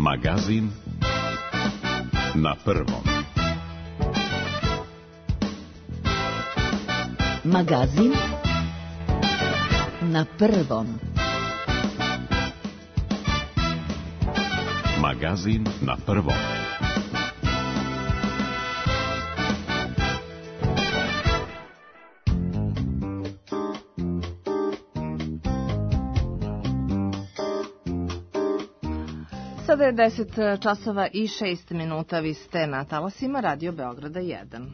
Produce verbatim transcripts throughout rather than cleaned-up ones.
Magazin na prvom. Magazin na prvom. Magazin na prvom. Sada je deset časova i šest minuta, vi ste na talasima Radio Beograda jedan.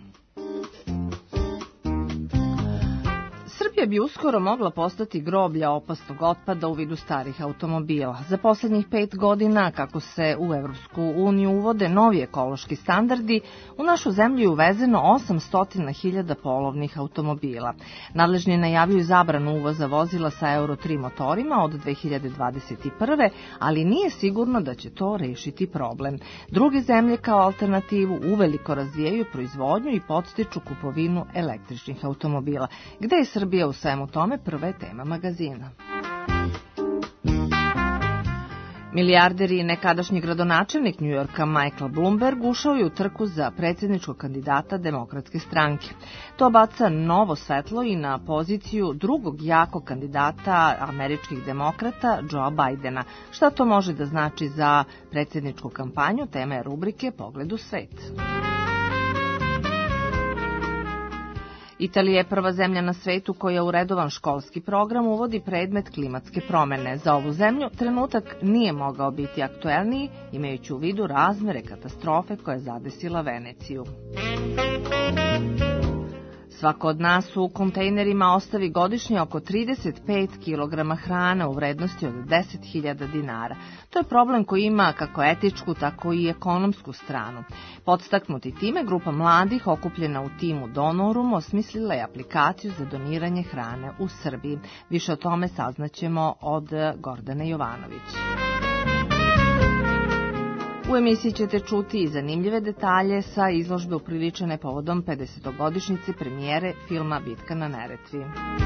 Srbija bi uskoro mogla postati groblja opasnog otpada u vidu starih automobila. Za poslednjih pet godina, kako se u Evropsku uniju uvode novi ekološki standardi, u našu zemlju je uvezeno osamsto hiljada polovnih automobila. Nadležni najavljuju zabranu uvoza vozila sa Euro tri motorima od dve hiljade dvadeset prve. ali nije sigurno da će to rešiti problem. Druge zemlje kao alternativu uveliko razvijaju proizvodnju i podstiču kupovinu električnih automobila. Gde je Srbija u svemu tome? Prva je tema magazina. Milijarder i nekadašnji gradonačelnik Njujorka Michael Bloomberg ušao je u trku za predsjedničkog kandidata Demokratske stranke. To baca novo svetlo i na poziciju drugog jakog kandidata američkih demokrata Joea Bidena. Šta to može da znači za predsjedničku kampanju? Tema je rubrike Pogled u svet. Italija je prva zemlja na svetu koja u redovan školski program uvodi predmet klimatske promene. Za ovu zemlju trenutak nije mogao biti aktuelniji, imajući u vidu razmere katastrofe koja je zadesila Veneciju. Svako od nas u kontejnerima ostavi godišnje oko trideset pet kilograma hrane u vrednosti od deset hiljada dinara. To je problem koji ima kako etičku, tako i ekonomsku stranu. Podstaknuti time, grupa mladih okupljena u timu Donorum osmislila je aplikaciju za doniranje hrane u Srbiji. Više o tome saznaćemo od Gordane Jovanović. U emisiji ćete čuti i zanimljive detalje sa izložbe upriličene povodom pedesetogodišnjice premijere filma Bitka na Neretvi.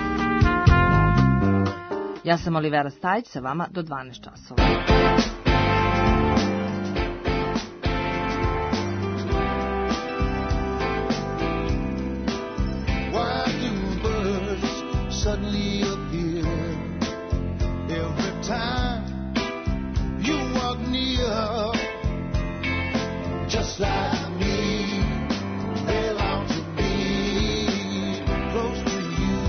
Ja sam Olivera Stajić, sa vama do dvanaest časova. Just like me, they long to be close to you.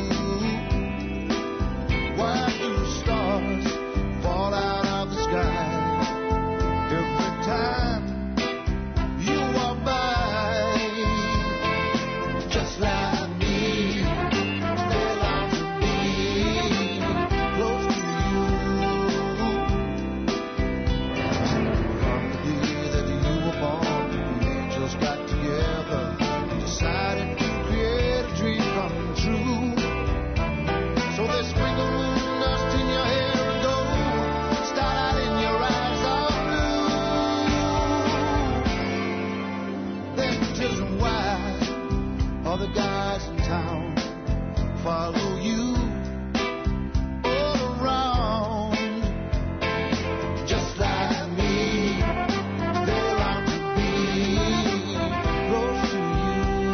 Why do stars fall out of the sky every time you walk by? Just like me, they long to be close to you. From the day that you were born, we angels got together, decided to create a dream come true. So they sprinkled dust in your hair and gold, starlight in your eyes all blue. Then tells them why all the guys in town follow you all around. Just like me, they long to be close to you.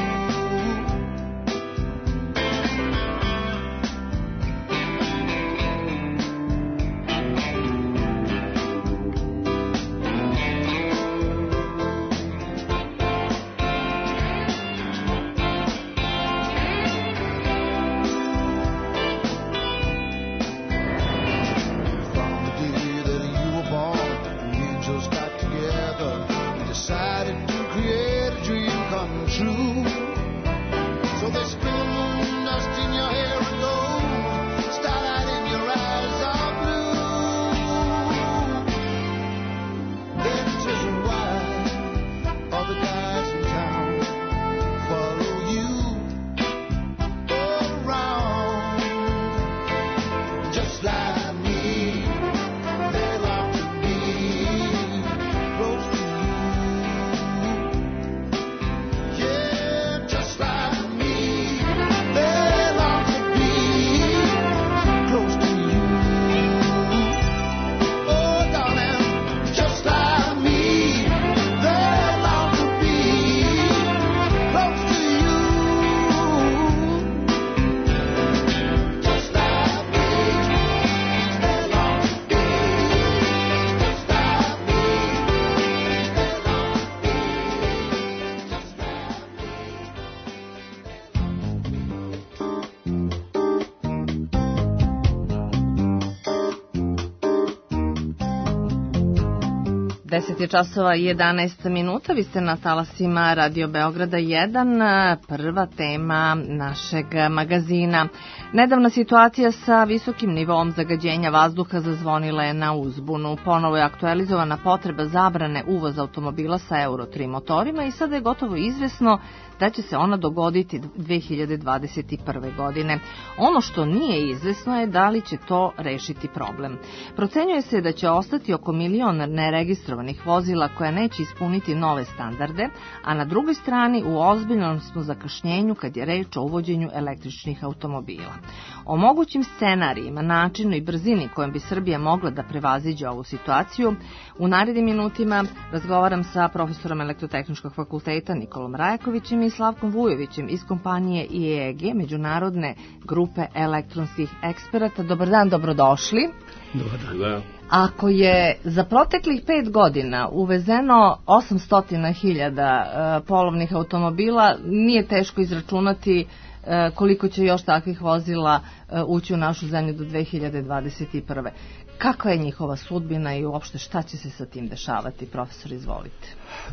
deset je časova i jedanaest minuta, vi ste na talasima Radio Beograda jedan, prva tema našeg magazina. Nedavna situacija sa visokim nivom zagađenja vazduha zazvonila je na uzbunu. Ponovo je aktualizovana potreba zabrane uvoza automobila sa Euro tri motorima i sada je gotovo izvesno da će se ona dogoditi dve hiljade dvadeset prve. godine. Ono što nije izvesno je da li će to rešiti problem. Procenjuje se da će ostati oko milion neregistrovanih vozila koja neće ispuniti nove standarde, a na drugoj strani u ozbiljnom smo zakašnjenju kad je reč o uvođenju električnih automobila. O mogućim scenarijima, načinu i brzini kojom bi Srbija mogla da prevaziđe ovu situaciju, u narednim minutima razgovaram sa profesorom Elektrotehničkog fakulteta Nikolom Rajakovićem i Slavkom Vujovićem iz kompanije I E G, Međunarodne grupe elektronskih eksperata. Dobar dan, dobrodošli. Dobar dan. Ako je za proteklih pet godina uvezeno osamsto hiljada polovnih automobila, nije teško izračunati koliko će još takvih vozila ući u našu zemlju do dve hiljade dvadeset prve. Kakva je njihova sudbina i uopšte šta će se sa tim dešavati? Profesor, izvolite.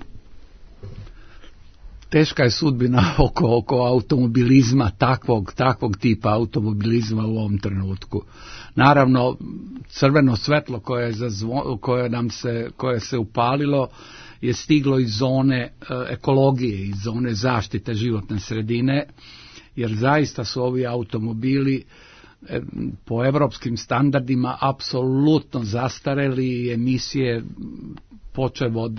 Teška je sudbina oko, oko automobilizma, takvog, takvog tipa automobilizma u ovom trenutku. Naravno, crveno svetlo koje, je zazvo, koje nam se, koje se upalilo je stiglo iz zone e, ekologije, iz zone zaštite životne sredine, jer zaista su ovi automobili e, po evropskim standardima apsolutno zastareli i emisije počev od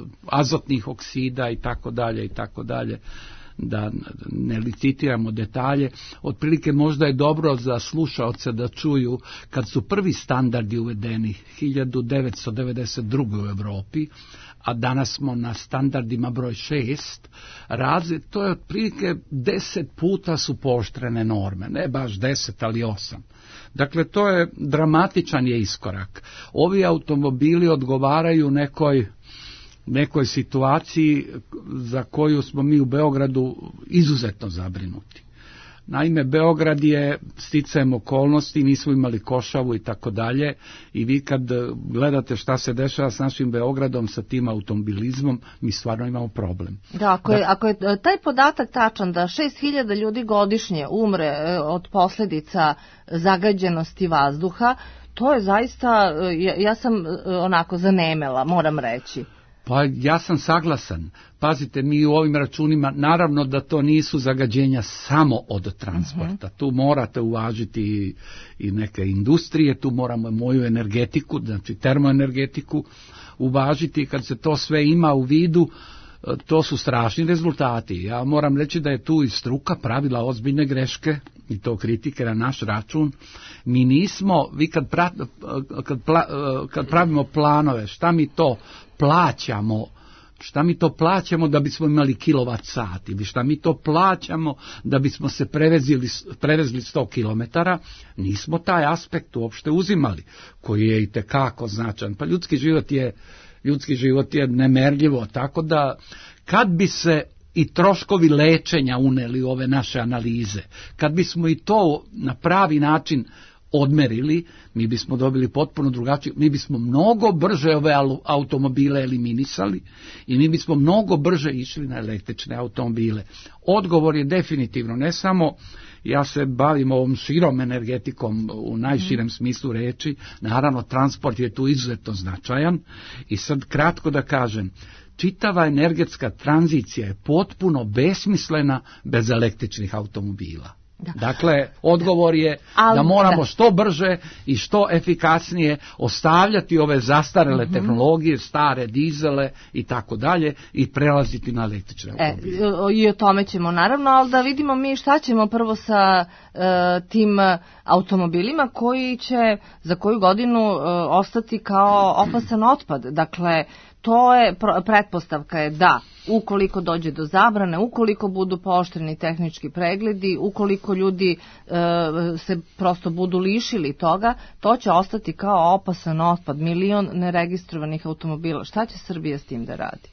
azotnih oksida i tako dalje i tako dalje, da ne licitiramo detalje. Otprilike možda je dobro za slušaoce da čuju kad su prvi standardi uvedeni hiljadu devetsto devedeset druge. u Evropi, a danas smo na standardima broj šest, razli, to je otprilike deset puta su pooštrene norme, ne baš deset, ali osam. Dakle, to je dramatičan je iskorak. Ovi automobili odgovaraju nekoj, nekoj situaciji za koju smo mi u Beogradu izuzetno zabrinuti. Naime, Beograd je sticajem okolnosti, nismo imali košavu i tako dalje, i vi kad gledate šta se dešava s našim Beogradom, sa tim automobilizmom, mi stvarno imamo problem. Da, ako je, ako je taj podatak tačan da šest hiljada ljudi godišnje umre od posljedica zagađenosti vazduha, to je zaista, ja, ja sam onako zanemela, moram reći. Pa ja sam saglasan. Pazite, mi u ovim računima, naravno da to nisu zagađenja samo od transporta. Uh-huh. Tu morate uvažiti i, i neke industrije, tu moramo moju energetiku, znači termoenergetiku uvažiti. Kad se to sve ima u vidu, to su strašni rezultati. Ja moram reći da je tu i struka pravila ozbiljne greške, i to kritike na naš račun. Mi nismo, vi kad, pra, kad, pla, kad pravimo planove, šta mi to plaćamo, šta mi to plaćamo da bismo imali kilovat sat, ili šta mi to plaćamo da bismo se prevezili, prevezli sto kilometara, nismo taj aspekt uopšte uzimali, koji je itekako značan. Pa ljudski život je, ljudski život je nemerljivo, tako da kad bi se i troškovi lečenja uneli u ove naše analize, kad bismo i to na pravi način odmerili, mi bismo dobili potpuno drugačije, mi bismo mnogo brže ove automobile eliminisali i mi bismo mnogo brže išli na električne automobile. Odgovor je definitivno, ne samo, ja se bavim ovom širom energetikom u najširem smislu reči, naravno transport je tu izuzetno značajan, i sad kratko da kažem, čitava energetska tranzicija je potpuno besmislena bez električnih automobila. Da. Dakle, odgovor je Al, da moramo da. što brže i što efikasnije ostavljati ove zastarele mm-hmm. tehnologije, stare dizele i tako dalje, i prelaziti na električne automobile. E, I o tome ćemo naravno, ali da vidimo mi šta ćemo prvo sa e, tim automobilima koji će za koju godinu e, ostati kao opasan otpad. Dakle, to je, pretpostavka je da ukoliko dođe do zabrane, ukoliko budu pooštreni tehnički pregledi, ukoliko ljudi e, se prosto budu lišili toga, to će ostati kao opasan otpad, milion neregistrovanih automobila. Šta će Srbija s tim da radi?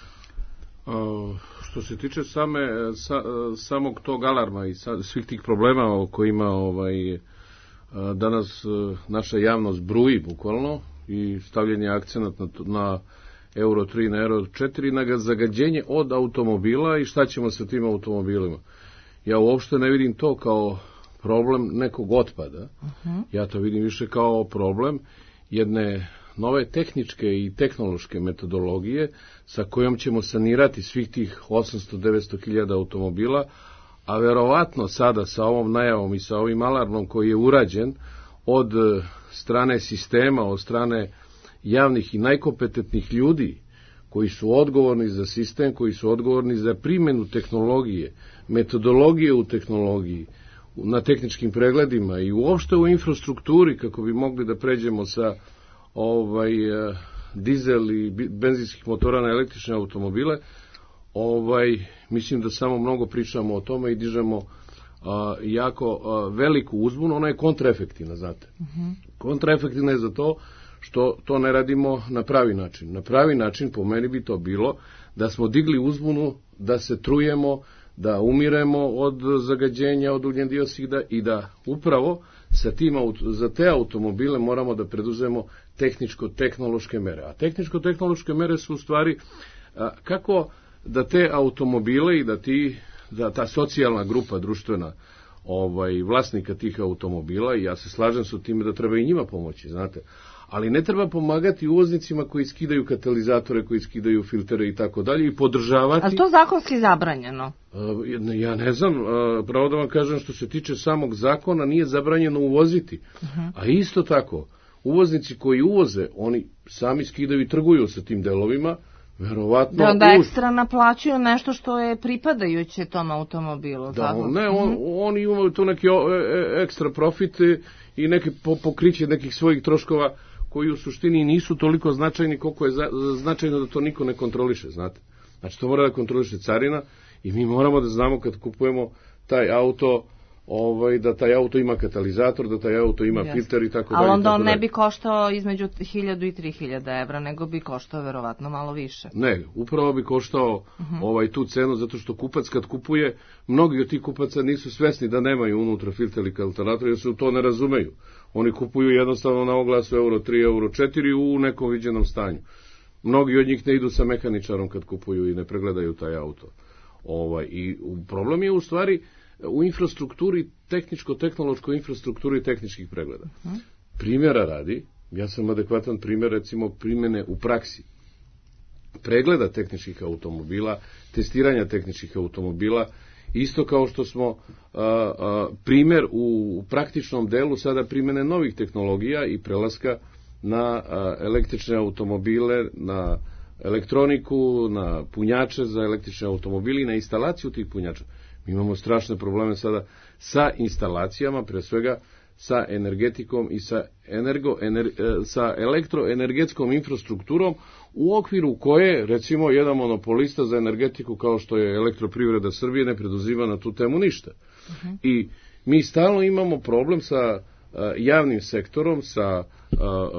Uh, što se tiče same, sa, samog tog alarma i sa, svih tih problema o kojima ovaj, danas naša javnost bruji bukvalno, i stavljen je akcenat na, na euro tri na euro četiri, na zagađenje od automobila i šta ćemo sa tim automobilima. Ja uopšte ne vidim to kao problem nekog otpada. Uh-huh. Ja to vidim više kao problem jedne nove tehničke i tehnološke metodologije sa kojom ćemo sanirati svih tih osamsto do devetsto hiljada automobila, a verovatno sada sa ovom najavom i sa ovim alarmom koji je urađen od strane sistema, od strane javnih i najkompetentnih ljudi koji su odgovorni za sistem, koji su odgovorni za primjenu tehnologije, metodologije u tehnologiji, na tehničkim pregledima i uopšte u infrastrukturi kako bi mogli da pređemo sa ovaj dizel i benzinskih motora na električne automobile. Ovaj mislim da samo mnogo pričamo o tome i dižemo a, jako a, veliku uzbunu. Ona je kontraefektivna, znate. Uh-huh. Kontraefektivna je za to što to ne radimo na pravi način. Na pravi način po meni bi to bilo da smo digli uzbunu, da se trujemo, da umiremo od zagađenja, od ugljen dioksida i da upravo sa tim, za te automobile moramo da preduzemo tehničko-tehnološke mere. A tehničko-tehnološke mere su u stvari a, kako da te automobile i da ti, da ta socijalna grupa društvena ovaj, vlasnika tih automobila, i ja se slažem sa time da treba i njima pomoći, znate, ali ne treba pomagati uvoznicima koji skidaju katalizatore, koji skidaju filtere i tako dalje i podržavati... A to zakonski zabranjeno? Ja ne znam, pravo da vam kažem, što se tiče samog zakona, nije zabranjeno uvoziti. Uh-huh. A isto tako, uvoznici koji uvoze, oni sami skidaju i trguju sa tim delovima, verovatno... Da onda ekstra naplaćuju nešto što je pripadajuće tom automobilu. Da, ne, on, oni imaju to neke ekstra profite i neke pokriće nekih svojih troškova koji u suštini nisu toliko značajni koliko je za, značajno da to niko ne kontroliše, znate. Znači to mora da kontroliše carina i mi moramo da znamo kad kupujemo taj auto, ovaj, da taj auto ima katalizator, da taj auto ima yes. filter i tako dalje. Ali onda on ne bi koštao između hiljadu i tri hiljade evra, nego bi koštao verovatno malo više. Ne, upravo bi koštao uh-huh. ovaj, tu cenu, zato što kupac kad kupuje, mnogi od tih kupaca nisu svesni da nemaju unutra filter i katalizator, jer se u to ne razumeju. Oni kupuju jednostavno na oglasu euro tri, euro četiri u nekom viđenom stanju. Mnogi od njih ne idu sa mehaničarom kad kupuju i ne pregledaju taj auto. Ovaj, i problem je u stvari u infrastrukturi, tehničko-tehnološkoj infrastrukturi tehničkih pregleda. Uh-huh. Primjera radi, ja sam adekvatan primjer, recimo primjene u praksi. Pregleda tehničkih automobila, testiranja tehničkih automobila, isto kao što smo a, a, primjer u praktičnom delu sada primjene novih tehnologija i prelaska na a, električne automobile, na elektroniku, na punjače za električne automobile i na instalaciju tih punjača. Mi imamo strašne probleme sada sa instalacijama, pre svega sa energetikom i sa, energo, ener, sa elektroenergetskom infrastrukturom u okviru koje, recimo, jedan monopolista za energetiku kao što je Elektroprivreda Srbije ne preduzima na tu temu ništa. Uh-huh. I mi stalno imamo problem sa uh, javnim sektorom, sa uh,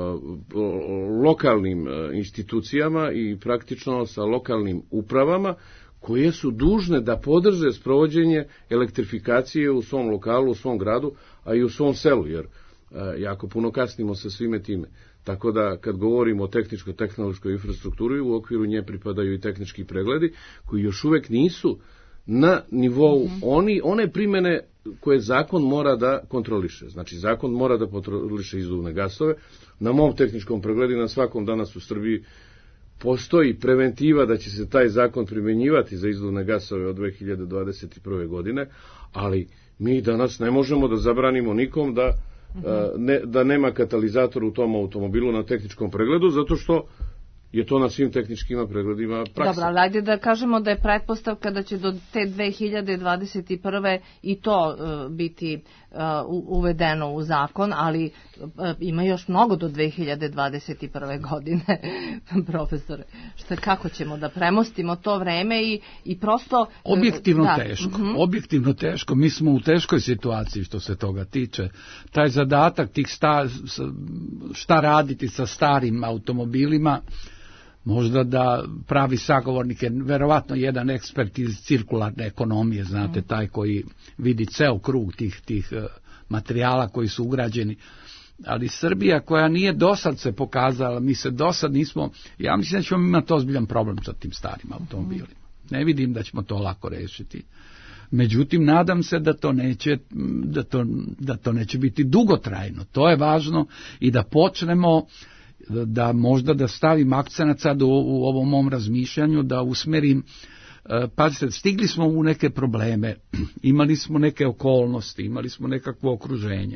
uh, lokalnim uh, institucijama i praktično sa lokalnim upravama koje su dužne da podrže sprovođenje elektrifikacije u svom lokalu, u svom gradu, a i u svom selu, jer e, jako puno kasnimo sa svime time. Tako da, kad govorimo o tehničko-tehnološkoj infrastrukturi, u okviru nje pripadaju i tehnički pregledi, koji još uvek nisu na nivou mm-hmm. oni, one primjene koje zakon mora da kontroliše. Znači, zakon mora da kontroliše izduvne gasove. Na mom tehničkom pregledu, na svakom danas u Srbiji, postoji preventiva da će se taj zakon primjenjivati za izduvne gasove od dve hiljade dvadeset prve. godine, ali mi danas ne možemo da zabranimo nikom da, uh-huh. ne, da nema katalizator u tom automobilu na tehničkom pregledu, zato što je to na svim tehničkim pregledima praksa. Dobro, ali ajde da kažemo da je pretpostavka da će do te dve hiljade dvadeset prve i to uh, biti uh, uvedeno u zakon, ali uh, ima još mnogo do dve hiljade dvadeset prve. godine, profesore. Šta, kako ćemo da premostimo to vreme i, i prosto... Uh, objektivno da. teško, uh-huh. objektivno teško. Mi smo u teškoj situaciji što se toga tiče. Taj zadatak tih sta, šta raditi sa starim automobilima, možda da pravi sagovornik je verovatno jedan ekspert iz cirkularne ekonomije, znate, taj koji vidi ceo krug tih, tih materijala koji su ugrađeni. ali Srbija koja nije dosad se pokazala, mi se dosad nismo, ja mislim da ćemo imati ozbiljan problem sa tim starim automobilima. Ne vidim da ćemo to lako rešiti. Međutim, nadam se da to neće, da to, da to neće biti dugotrajno. To je važno i da počnemo, da možda da stavim akcenat sad u, u ovom mom razmišljanju, da usmerim. Pazite, stigli smo u neke probleme, imali smo neke okolnosti, imali smo nekakvo okruženje.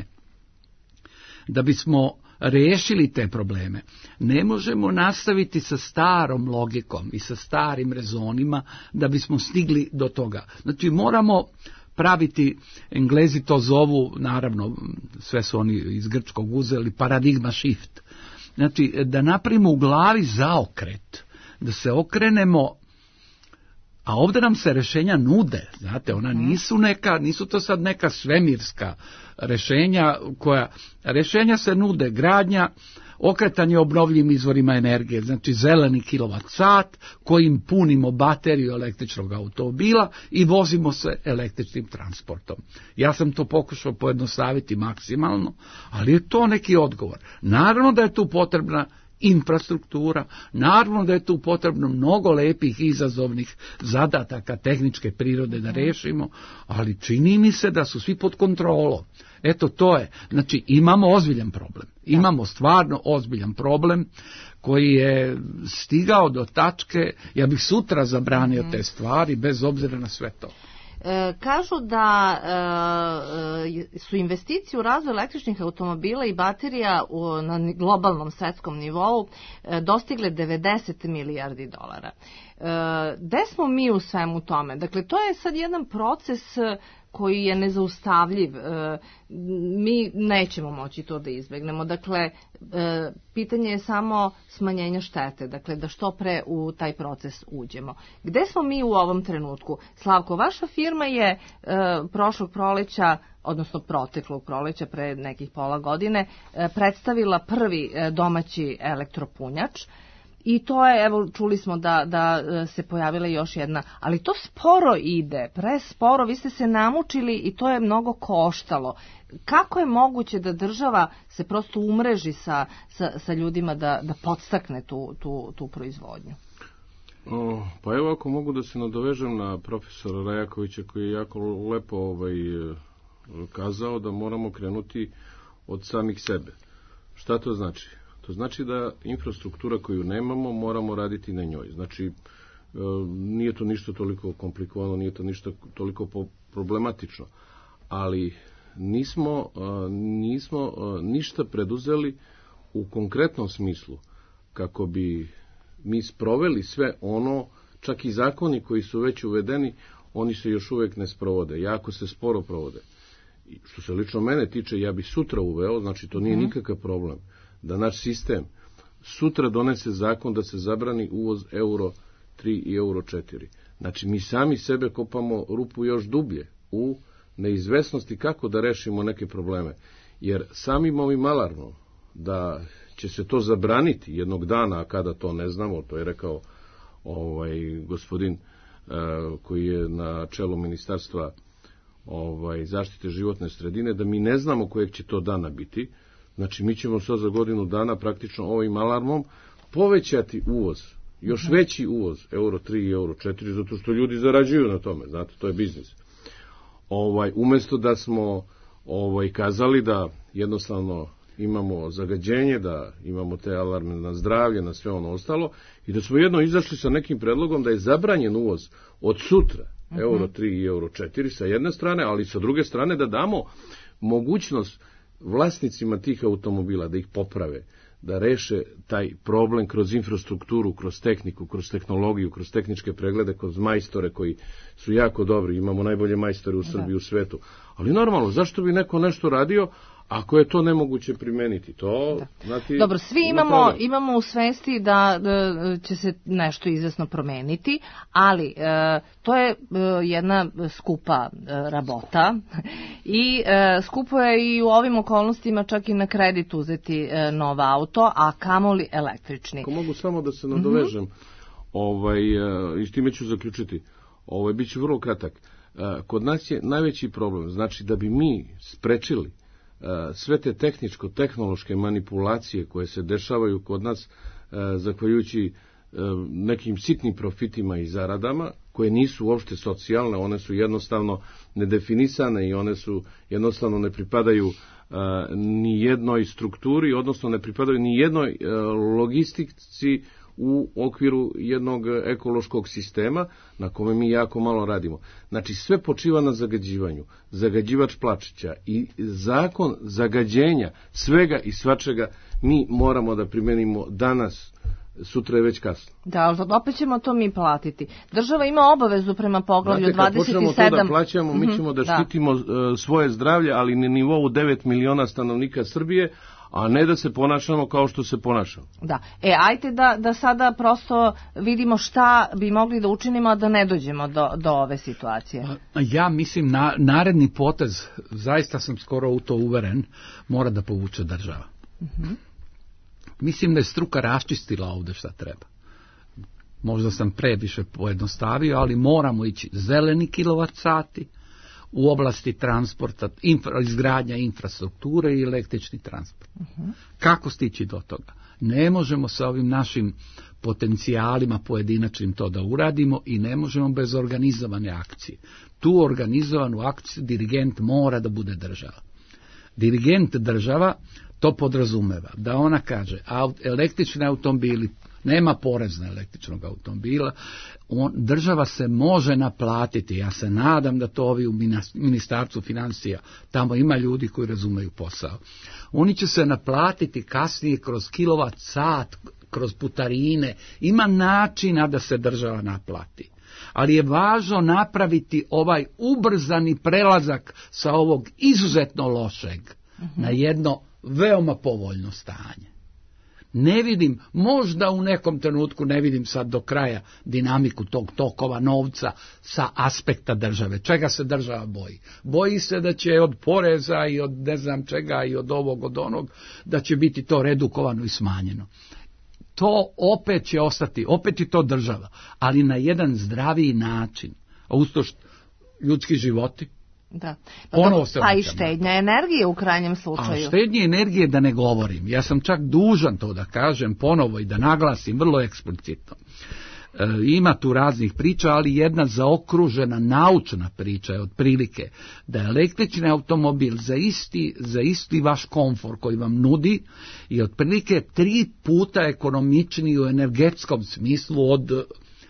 Da bismo riješili te probleme, ne možemo nastaviti sa starom logikom i sa starim rezonima da bismo stigli do toga. Znači moramo praviti, Englezi to zovu, naravno sve su oni iz grčkog uzeli, paradigma shift. Znači da napravimo u glavi zaokret, da se okrenemo. A ovdje nam se rješenja nude, znate, ona nisu neka, nisu to sad neka svemirska rješenja koja, rješenja se nude, gradnja, okretanje obnovljivim izvorima energije, znači zeleni kilovat sat kojim punimo bateriju električnog automobila i vozimo se električnim transportom. Ja sam to pokušao pojednostaviti maksimalno, ali je to neki odgovor. Naravno da je tu potrebna infrastruktura, naravno da je tu potrebno mnogo lepih izazovnih zadataka tehničke prirode da rešimo, ali čini mi se da su svi pod kontrolom. Eto to je, znači imamo ozbiljan problem, imamo stvarno ozbiljan problem koji je stigao do tačke, ja bih sutra zabranio te stvari bez obzira na sve to. E, kažu da e, su investicije u razvoj električnih automobila i baterija u, na globalnom svetskom nivou e, dostigle devedeset milijardi dolara. E, gde smo mi u svemu tome? Dakle, to je sad jedan proces koji je nezaustavljiv. E, mi nećemo moći to da izbegnemo. Dakle, e, pitanje je samo smanjenja štete, dakle da što pre u taj proces uđemo. Gde smo mi u ovom trenutku? Slavko, vaša firma je e, prošlog proleća, odnosno proteklog proleća pre nekih pola godine, e, predstavila prvi e, domaći elektropunjač. I to je, evo, čuli smo da, da se pojavila još jedna, ali to sporo ide, presporo, vi ste se namučili i to je mnogo koštalo. Kako je moguće da država se prosto umreži sa, sa, sa ljudima da, da podstakne tu, tu, tu proizvodnju? O, pa evo ako mogu da se nadovežem na profesora Rajakovića koji je jako lepo ovaj, kazao da moramo krenuti od samih sebe. Šta to znači? To znači da infrastruktura koju nemamo moramo raditi na njoj. Znači, e, nije to ništa toliko komplikovano, nije to ništa toliko problematično, ali nismo, e, nismo e, ništa preduzeli u konkretnom smislu kako bi mi sproveli sve ono, čak i zakoni koji su već uvedeni, oni se još uvek ne sprovode, jako se sporo provode. I što se lično mene tiče, ja bi sutra uveo, znači to nije nikakav problem, da naš sistem sutra donese zakon da se zabrani uvoz euro tri i euro četiri. Znači, mi sami sebe kopamo rupu još dublje u neizvesnosti kako da rešimo neke probleme. Jer samim ovim alarmom da će se to zabraniti jednog dana, a kada to ne znamo, to je rekao ovaj gospodin uh, koji je na čelu ministarstva ovaj, zaštite životne sredine, da mi ne znamo kojeg će to dana biti. Znači, mi ćemo sad za godinu dana praktično ovim alarmom povećati uvoz, još veći uvoz, euro tri i euro četiri, zato što ljudi zarađuju na tome, znate, to je biznis. Ovaj, umjesto da smo ovaj, kazali da jednostavno imamo zagađenje, da imamo te alarme na zdravlje, na sve ono ostalo, i da smo jedno izašli sa nekim predlogom da je zabranjen uvoz od sutra, uh-huh. euro tri i euro četiri sa jedne strane, ali sa druge strane da damo mogućnost vlasnicima tih automobila da ih poprave, da reše taj problem kroz infrastrukturu, kroz tehniku, kroz tehnologiju, kroz tehničke preglede, kroz majstore koji su jako dobri, imamo najbolje majstore u Srbiji, u svetu. Ali normalno, zašto bi neko nešto radio ako je to nemoguće primeniti? To, znati, dobro, svi imamo, imamo u svesti da, da će se nešto izvesno promeniti, ali e, to je e, jedna skupa e, rabota i e, skupo je i u ovim okolnostima čak i na kredit uzeti e, nov auto, a kamoli električni. Ako mogu samo da se nadovežem, mm-hmm. ovaj, e, i s time ću zaključiti, ovaj, bit ću vrlo kratak. E, kod nas je najveći problem, znači da bi mi sprečili sve te tehničko-tehnološke manipulacije koje se dešavaju kod nas zahvaljujući nekim sitnim profitima i zaradama, koje nisu uopšte socijalne, one su jednostavno nedefinisane i one su jednostavno ne pripadaju ni jednoj strukturi, odnosno ne pripadaju ni jednoj logistici u okviru jednog ekološkog sistema na kome mi jako malo radimo. Znači sve počiva na zagađivanju. Zagađivač plačića i zakon zagađenja svega i svačega mi moramo da primenimo danas, sutra je već kasno. Da, opet ćemo to mi platiti. Država ima obavezu prema poglavlju dvadeset sedam. Znate, kad počnemo to da plaćamo, mi ćemo da štitimo da. svoje zdravlje, ali na nivou devet miliona stanovnika Srbije, a ne da se ponašamo kao što se ponašamo. Da. E, ajte da, da sada prosto vidimo šta bi mogli da učinimo, a da ne dođemo do, do ove situacije. Ja mislim, na, naredni potez, zaista sam skoro u to uveren, mora da povuče država. Uh-huh. Mislim da je struka raščistila ovdje šta treba. Možda sam previše pojednostavio, ali moramo ići zeleni kilovat sati u oblasti transporta, infra, izgradnja infrastrukture i električni transport. Uh-huh. Kako stići do toga? Ne možemo sa ovim našim potencijalima pojedinačnim to da uradimo i ne možemo bez organizovane akcije. Tu organizovanu akciju dirigent mora da bude država. Dirigent država to podrazumeva da ona kaže aut, električni automobili, nema porez na električnog automobila, on, država se može naplatiti, ja se nadam da to ovi u Ministarstvu financija, tamo ima ljudi koji razumeju posao, oni će se naplatiti kasnije kroz kilovat sat, kroz putarine, ima načina da se država naplati. Ali je važno napraviti ovaj ubrzani prelazak sa ovog izuzetno lošeg uh-huh. na jedno veoma povoljno stanje. Ne vidim, možda u nekom trenutku ne vidim sad do kraja dinamiku tog tokova novca sa aspekta države. Čega se država boji? Boji se da će od poreza i od ne znam čega i od ovog, od onog, da će biti to redukovano i smanjeno. To opet će ostati, opet je to država, ali na jedan zdraviji način. A usto ljudski životi. Da. Pa, da, pa i štednja energije u krajnjem slučaju. A štednje energije da ne govorim. Ja sam čak dužan to da kažem ponovo i da naglasim vrlo eksplicitno. E, ima tu raznih priča, ali jedna zaokružena naučna priča je otprilike da je električni automobil za isti, za isti vaš komfor koji vam nudi i otprilike tri puta ekonomičniji u energetskom smislu od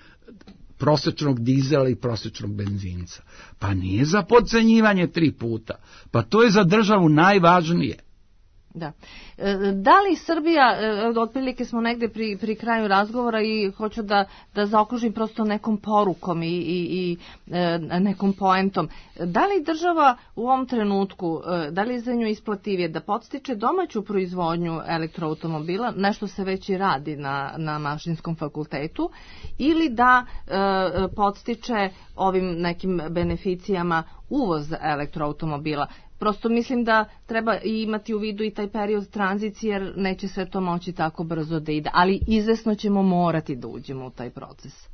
prosječnog dizela i prosječnog benzinca. Pa nije za podcenjivanje tri puta. Pa to je za državu najvažnije. Da. Da li Srbija, otprilike smo negde pri, pri kraju razgovora i hoću da, da zaokružim prosto nekom porukom i, i, i nekom poentom, da li država u ovom trenutku, da li je za nju isplativije da podstiče domaću proizvodnju elektroautomobila, nešto se već i radi na, na Mašinskom fakultetu, ili da e, podstiče ovim nekim beneficijama uvoz elektroautomobila? Prosto mislim da treba imati u vidu i taj period tranzicije, jer neće sve to moći tako brzo da ide, ali izvesno ćemo morati da uđemo u taj proces.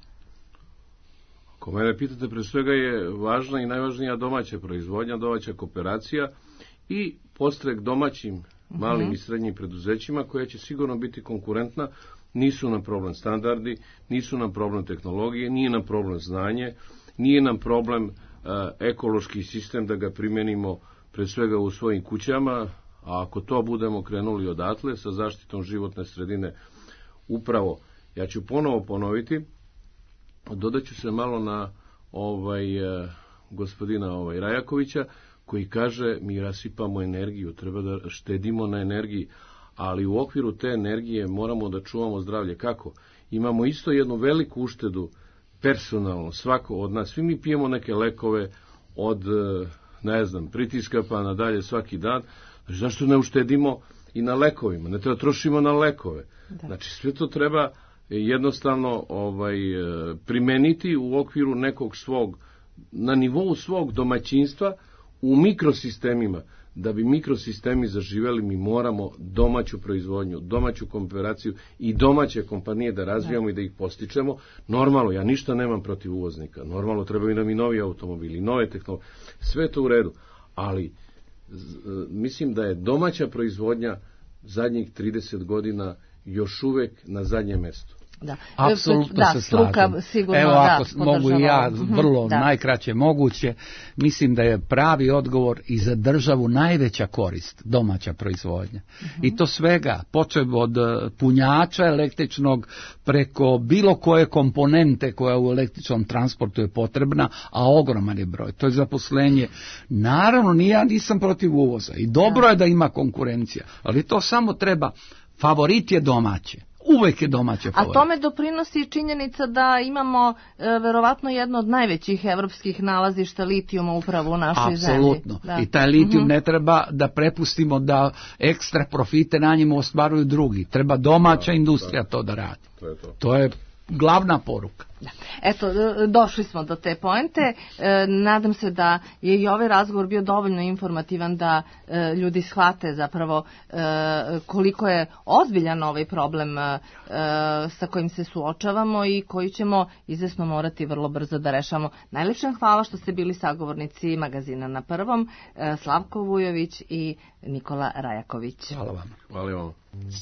Ako mene pitate, pre svega je važna i najvažnija domaća proizvodnja, domaća kooperacija i podstrek domaćim malim uh-huh. i srednjim preduzećima koja će sigurno biti konkurentna. Nisu nam problem standardi, nisu nam problem tehnologije, nije nam problem znanje, nije nam problem uh, ekološki sistem da ga primenimo pre svega u svojim kućama, a ako to budemo krenuli odatle sa zaštitom životne sredine, upravo, ja ću ponovo ponoviti, dodaću se malo na ovaj eh, gospodina ovaj Rajakovića, koji kaže mi rasipamo energiju, treba da štedimo na energiji, ali u okviru te energije moramo da čuvamo zdravlje. Kako? Imamo isto jednu veliku uštedu personalno, svako od nas, svi mi pijemo neke lekove od eh, ne znam, pritiska pa nadalje svaki dan, znači zašto ne uštedimo i na lekovima, ne treba trošimo na lekove. Da. Znači sve to treba jednostavno ovaj, primeniti u okviru nekog svog, na nivou svog domaćinstva u mikrosistemima. Da bi mikrosistemi zaživjeli, mi moramo domaću proizvodnju, domaću kooperaciju i domaće kompanije da razvijamo da. i da ih postičemo. Normalno, ja ništa nemam protiv uvoznika. Normalno, trebaju nam i novi automobili, nove tehnologije. Sve to u redu. Ali mislim da je domaća proizvodnja zadnjih trideset godina još uvek na zadnjem mestu. Da. Apsolutno da, se struka slažem. sigurno, Evo, da, ako mogu i ja vrlo da. najkraće moguće, mislim da je pravi odgovor i za državu najveća korist domaća proizvodnja. Uh-huh. I to svega, počev od punjača električnog preko bilo koje komponente koja u električnom transportu je potrebna, a ogroman je broj. To je zaposlenje. Naravno, ni ja nisam protiv uvoza i dobro da. je da ima konkurencija, ali to samo treba, favorit je domaće. Uvek je domaće favorit. A tome doprinosi činjenica da imamo e, verovatno jedno od najvećih evropskih nalazišta litijuma upravo u našoj Apsolutno. zemlji. I taj litijum uh-huh. ne treba da prepustimo da ekstra profite na njemu ostvaruju drugi. Treba domaća da, industrija da. to da radi. To je, to. To je glavna poruka. Da. Eto, došli smo do te poente. E, nadam se da je i ovaj razgovor bio dovoljno informativan da e, ljudi shvate zapravo e, koliko je ozbiljan ovaj problem e, sa kojim se suočavamo i koji ćemo izvesno morati vrlo brzo da rešamo. Najlepše hvala što ste bili sagovornici magazina Na prvom, e, Slavko Vujović i Nikola Rajaković. Hvala vam. Hvala vam.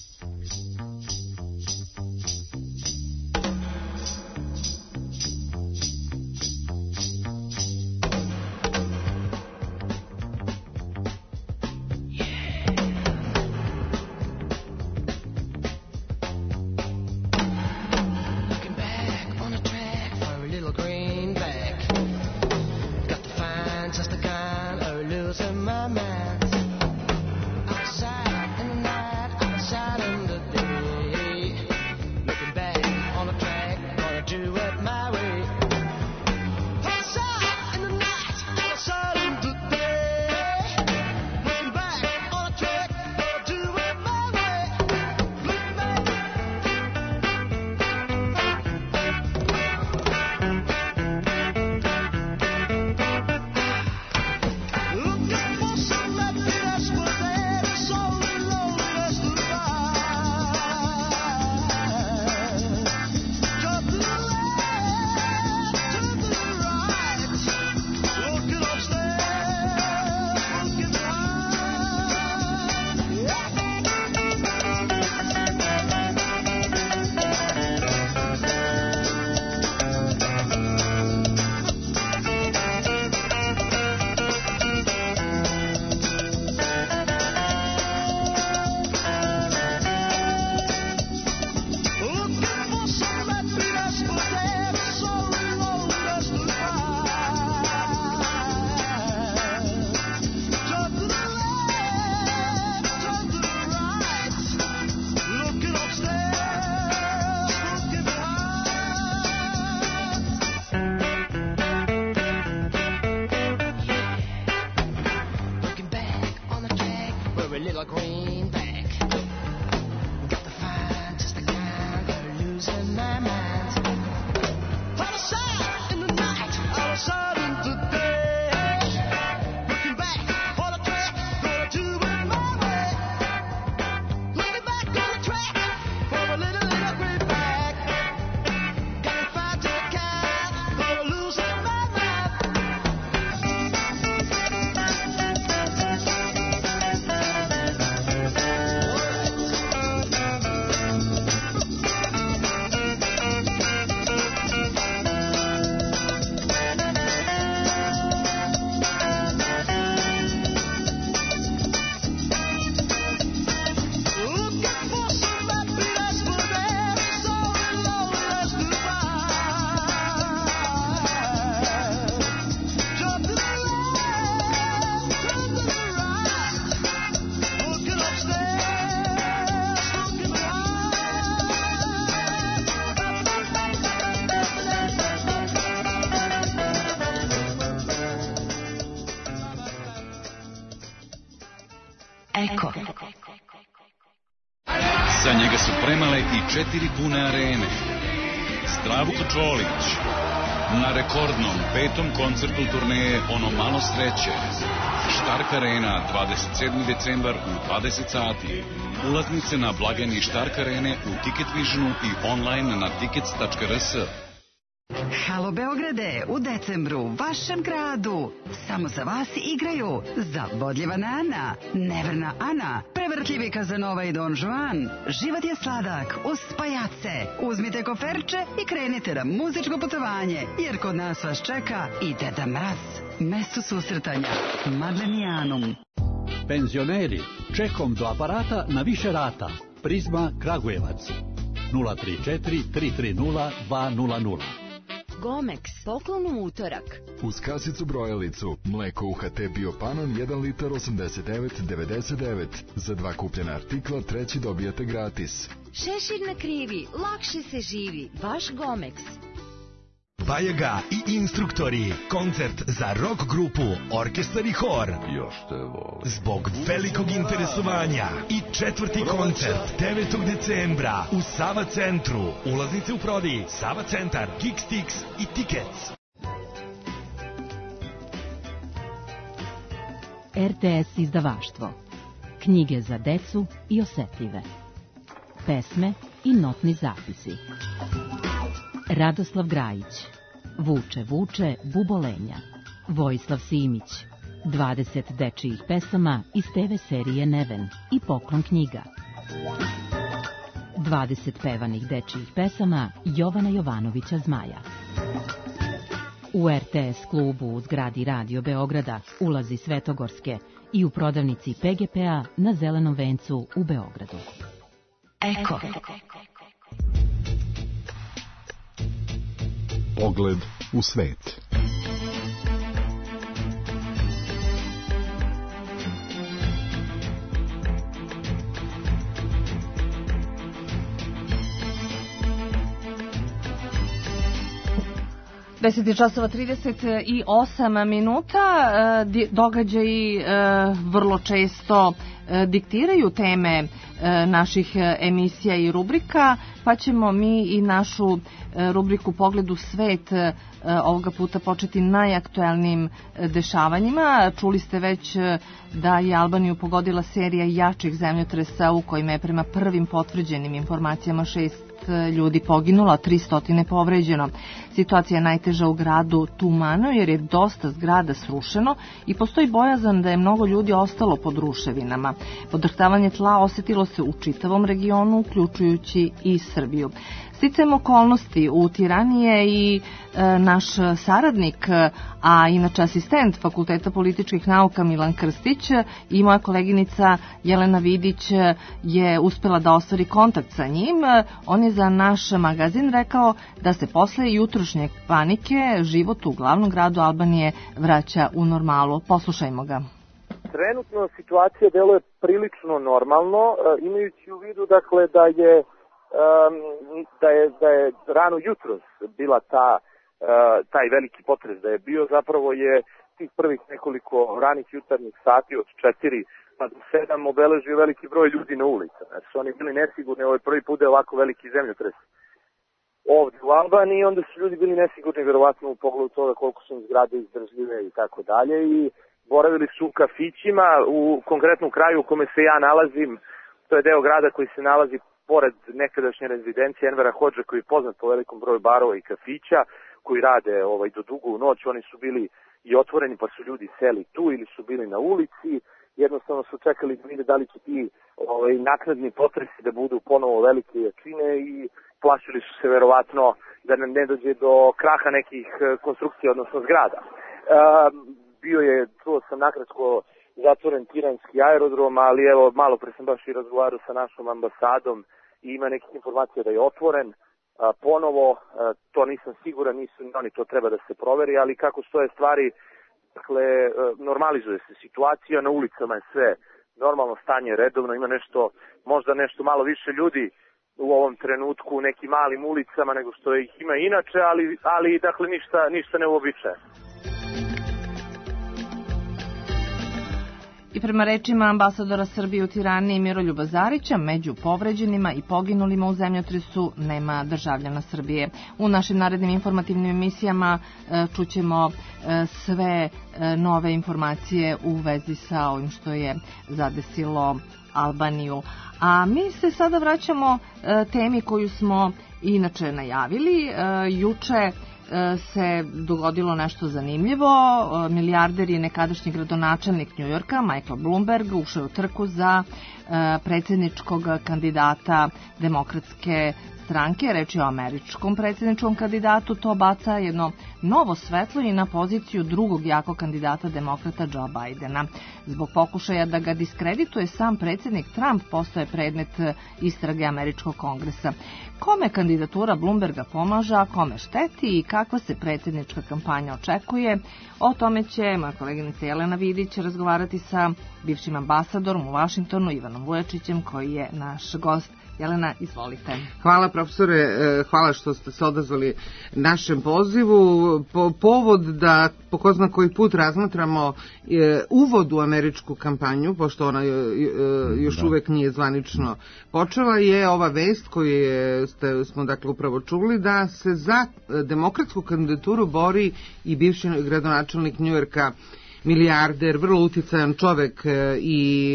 Eko. Za njega su premale i četiri pune arene. Zdravko Čolić na rekordnom petom koncertu turneje Ono malo sreće. Štark Arena, dvadeset sedmi decembar u dvadeset sati. Ulaznice na blagajni Štark Arene u Ticket Visionu i online na tickets tačka rs. Halo Beograde, u decembru u vašem gradu samo za vas igraju Zavodljiva Nana, Neverna Ana, Prevrtljivi Kazanova i Don Juan. Život je sladak uz pajace. Uzmite koferče i krenite na muzičko putovanje, jer kod nas vas čeka i Deda Mraz. Mesto susretanja Madlenijanum. Penzioneri, čekom do aparata na više rata. Prizma Kragujevac nula tri četiri tri tri nula dva nula nula. Gomex, poklon u utorak. Uz kasicu brojalicu, mleko U H T Biopanon jedan litar osamdeset devet devedeset devet. Za dva kupljena artikla treći dobijate gratis. Šešir na krivi, lakše se živi. Vaš Gomex. Bajaga i instruktori. Koncert za rock grupu, orkestar i hor. Još te volim. Zbog velikog interesovanja i četvrti koncert devetog decembra u Sava centru. Ulaznice u prodaji Sava centar, Geekstix i Tickets. R T S izdavaštvo. Knjige za decu i osetljive. Pesme i notni zapisi. Radoslav Grajić. Vuče, vuče, bubolenja. Vojislav Simić. dvadeset dečijih pesama iz te ve serije Neven i poklon knjiga. dvadeset pevanih dečijih pesama Jovana Jovanovića Zmaja. U R T S klubu u zgradi Radio Beograda, ulazi Svetogorske i u prodavnici P G P-a na Zelenom vencu u Beogradu. Eko. Pogled u svet. deset časova trideset osam minuta. Događaji vrlo često diktiraju teme naših emisija i rubrika, pa ćemo mi i našu rubriku Pogled u svet ovoga puta početi najaktuelnijim dešavanjima. Čuli ste već da je Albaniju pogodila serija jačih zemljotresa u kojima je prema prvim potvrđenim informacijama šest ljudi poginulo, a tristo povređeno. Situacija je najteža u gradu Tumano jer je dosta zgrada srušeno i postoji bojazan da je mnogo ljudi ostalo pod ruševinama. Podrhtavanje tla osetilo se u čitavom regionu, uključujući i Srbiju. Sticajem okolnosti u Tirani je i e, naš saradnik, a inače asistent Fakulteta političkih nauka Milan Krstić i moja koleginica Jelena Vidić je uspela da ostvari kontakt sa njim. On je za naš magazin rekao da se posle jutrošnje panike život u glavnom gradu Albanije vraća u normalu. Poslušajmo ga. Trenutno situacija deluje prilično normalno, imajući u vidu dakle da je Um, da je da je rano jutros bila ta uh, taj veliki potres da je bio, zapravo je tih prvih nekoliko ranih jutarnjih sati od četiri pa do sedam obeležio veliki broj ljudi na ulici. Znači su oni bili nesigurni, ovo je prvi put da je ovako veliki zemljotres ovdje u Albaniji i onda su ljudi bili nesigurni verovatno u pogledu toga koliko su im zgrade izdržljive i tako dalje i boravili su u kafićima, u konkretnom kraju u kome se ja nalazim, to je deo grada koji se nalazi pored nekadašnje rezidencije Envera Hodže, koji je poznat po velikom broju barova i kafića, koji rade ovaj, do dugo u noć. Oni su bili i otvoreni, pa su ljudi seli tu ili su bili na ulici. Jednostavno su čekali da vide da li će ti ovaj, naknadni potresi da budu ponovo velike jačine i plašili su se verovatno da ne dođe do kraha nekih konstrukcija, odnosno zgrada. E, bio je, čuo sam nakratko, zatvoren tiranski aerodrom, ali evo, malo pre sam baš i razgovarao sa našom ambasadom i ima nekih informacija da je otvoren. A, ponovo, a, to nisam siguran, nisu oni, to treba da se proveri, ali kako stoje stvari, dakle, normalizuje se situacija, na ulicama je sve normalno, stanje redovno, ima nešto, možda nešto malo više ljudi u ovom trenutku u nekim malim ulicama nego što ih ima inače, ali, ali dakle, ništa, ništa neuobičajeno. I prema rečima ambasadora Srbije u Tirani Miroljuba Zarića, među povređenima i poginulima u zemljotresu nema državljana Srbije. U našim narednim informativnim emisijama čućemo sve nove informacije u vezi sa ovim što je zadesilo Albaniju. A mi se sada vraćamo temi koju smo inače najavili. Juče se dogodilo nešto zanimljivo. Milijarder je nekadašnji gradonačelnik Njujorka, Michael Bloomberg, ušao u trku za predsjedničkog kandidata Demokratske stranke, reč je o američkom predsjedničkom kandidatu. To baca jedno novo svetlo i na poziciju drugog jakog kandidata demokrata Joe Bidena. Zbog pokušaja da ga diskredituje sam predsjednik Trump postaje predmet istrage američkog kongresa. Kome kandidatura Bloomberga pomaže, a kome šteti i kakva se predsjednička kampanja očekuje, o tome će moja koleginica Jelena Vidić razgovarati sa bivšim ambasadorom u Vašingtonu Ivanom Vujačićem, koji je naš gost. Jelena, izvolite. Hvala profesore, hvala što ste se odazvali našem pozivu. Po, povod da po ko zna koji put razmatramo je, uvod u američku kampanju, pošto ona je, još da. uvek nije zvanično počela, je ova vest koju je, ste, smo dakle upravo čuli, da se za demokratsku kandidaturu bori i bivši gradonačelnik Njujorka, milijarder, vrlo uticajan čovek i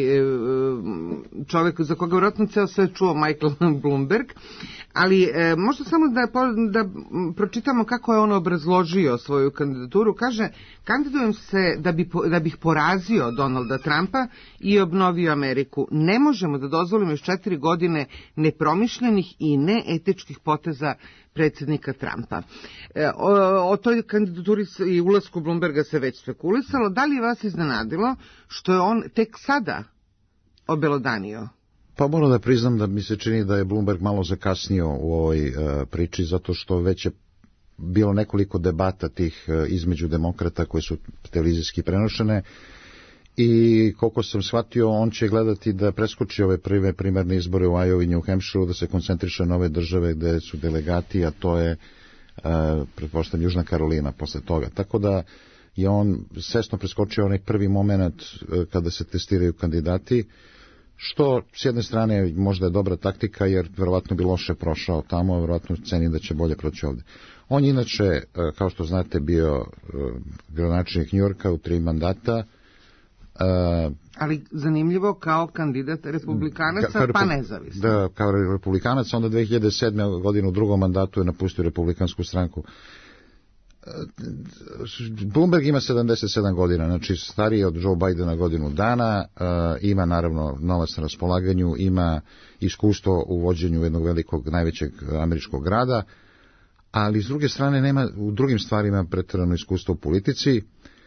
čovek za koga vjerojatno ceo sve čuo, Michael Bloomberg, ali e, možda samo da, da pročitamo kako je on obrazložio svoju kandidaturu. Kaže, kandidujem se da, bi, da bih porazio Donalda Trumpa i obnovio Ameriku. Ne možemo da dozvolimo još četiri godine nepromišljenih i neetičkih poteza predsjednika Trumpa. E, o, o toj kandidaturi i ulasku Bloomberga se već spekulisalo. Da li je vas iznenadilo što je on tek sada obelodanio? Pa moram da priznam da mi se čini da je Bloomberg malo zakasnio u ovoj uh, priči, zato što već je bilo nekoliko debata tih uh, između demokrata koje su televizijski prenošene i koliko sam shvatio, on će gledati da preskoči ove prve primarne izbore u Iowa i New Hampshire, da se koncentriše na ove države gde su delegati, a to je uh, pretpostavljam Južna Karolina posle toga. Tako da je on svesno preskočio onaj prvi moment uh, kada se testiraju kandidati, što s jedne strane možda je dobra taktika, jer verovatno bi loše prošao tamo, verovatno ceni da će bolje proći ovde. On je inače, kao što znate, bio gradonačelnik Njujorka u tri mandata. Ali zanimljivo kao kandidat republikanaca, ka, ka, pa nezavisno. Da, kao republikanac, onda dve hiljade sedme. godine u drugom mandatu je napustio republikansku stranku. Bloomberg ima sedamdeset sedam godina, znači stariji od Joe Bidena godinu dana, uh, ima naravno novac na raspolaganju, ima iskustvo u vođenju jednog velikog, najvećeg američkog grada, ali s druge strane nema u drugim stvarima pretjerano iskustvo u politici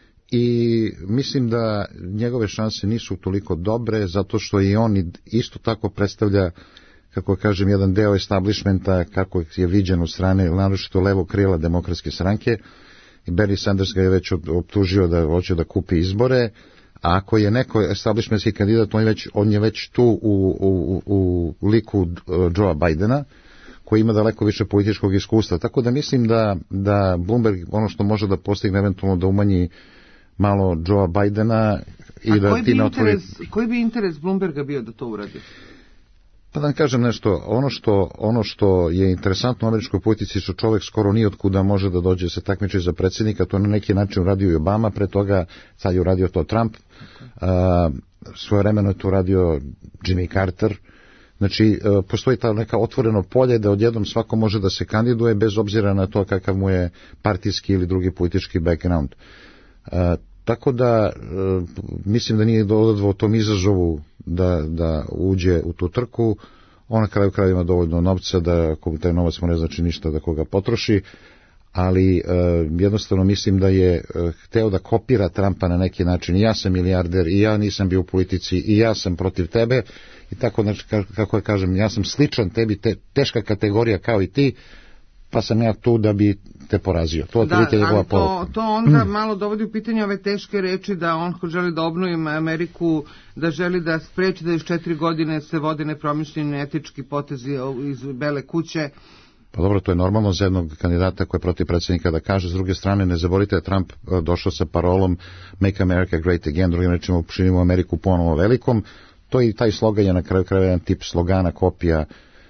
i mislim da njegove šanse nisu toliko dobre, zato što i on isto tako predstavlja, kako kažem, jedan deo establishmenta kako je viđen od strane, naročito levo krila demokratske stranke. I Bernie Sanders ga je već optužio da hoće da kupi izbore, a ako je neko establishmentski kandidat, on je već, on je već tu u, u, u, u liku Joea Bidena, koji ima daleko više političkog iskustva. Tako da mislim da, da Bloomberg ono što može da postigne eventualno da umanji malo Joea Bidena i a da koji ti bi, otvori... interes, koji bi interes Bloomberga bio da to uradi? Pa da vam kažem nešto, ono što, ono što je interesantno u američkoj politici što čovjek skoro ni otkuda može da dođe se takmiči za predsjednika, to je na neki način uradio i Obama, pre toga sad je uradio to Trump, okay. Svojevremeno je to uradio Jimmy Carter, znači a, postoji ta neka otvoreno polje da odjednom svako može da se kandiduje bez obzira na to kakav mu je partijski ili drugi politički background. A, Tako da, e, mislim da nije odazvao tom izazovu da, da uđe u tu trku. On na kraju kraja ima dovoljno novca da, ako taj novac mu ne znači ništa, da koga potroši, ali e, jednostavno mislim da je e, hteo da kopira Trumpa na neki način. I ja sam milijarder, i ja nisam bio u politici, i ja sam protiv tebe, i tako, znači, kako ja kažem, ja sam sličan tebi, te, teška kategorija kao i ti, pa sam ja tu da bi te porazio. To da, ali to, to onda mm. malo dovodi u pitanje ove teške reči da on želi da obnovi Ameriku, da želi da spreči da još četiri godine se vode nepromišljeni etički potezi iz Bele kuće. Pa dobro, to je normalno za jednog kandidata koji je protiv predsjednika da kaže. S druge strane, ne zaboravite da Trump došao sa parolom Make America Great Again, drugim rečima učinimo Ameriku ponovo velikom. To i taj slogan je na kraju krajeva jedan tip slogana, kopija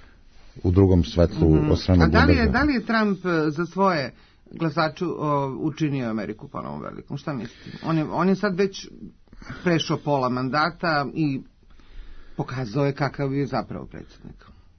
u drugom svetlu mm-hmm. od strane Bloomberga. A da li je, da li je Trump za svoje glasače učinio Ameriku ponovo velikom? Šta mislite? On je, on je sad već prešao pola mandata i pokazao je kakav je zapravo predsjednik.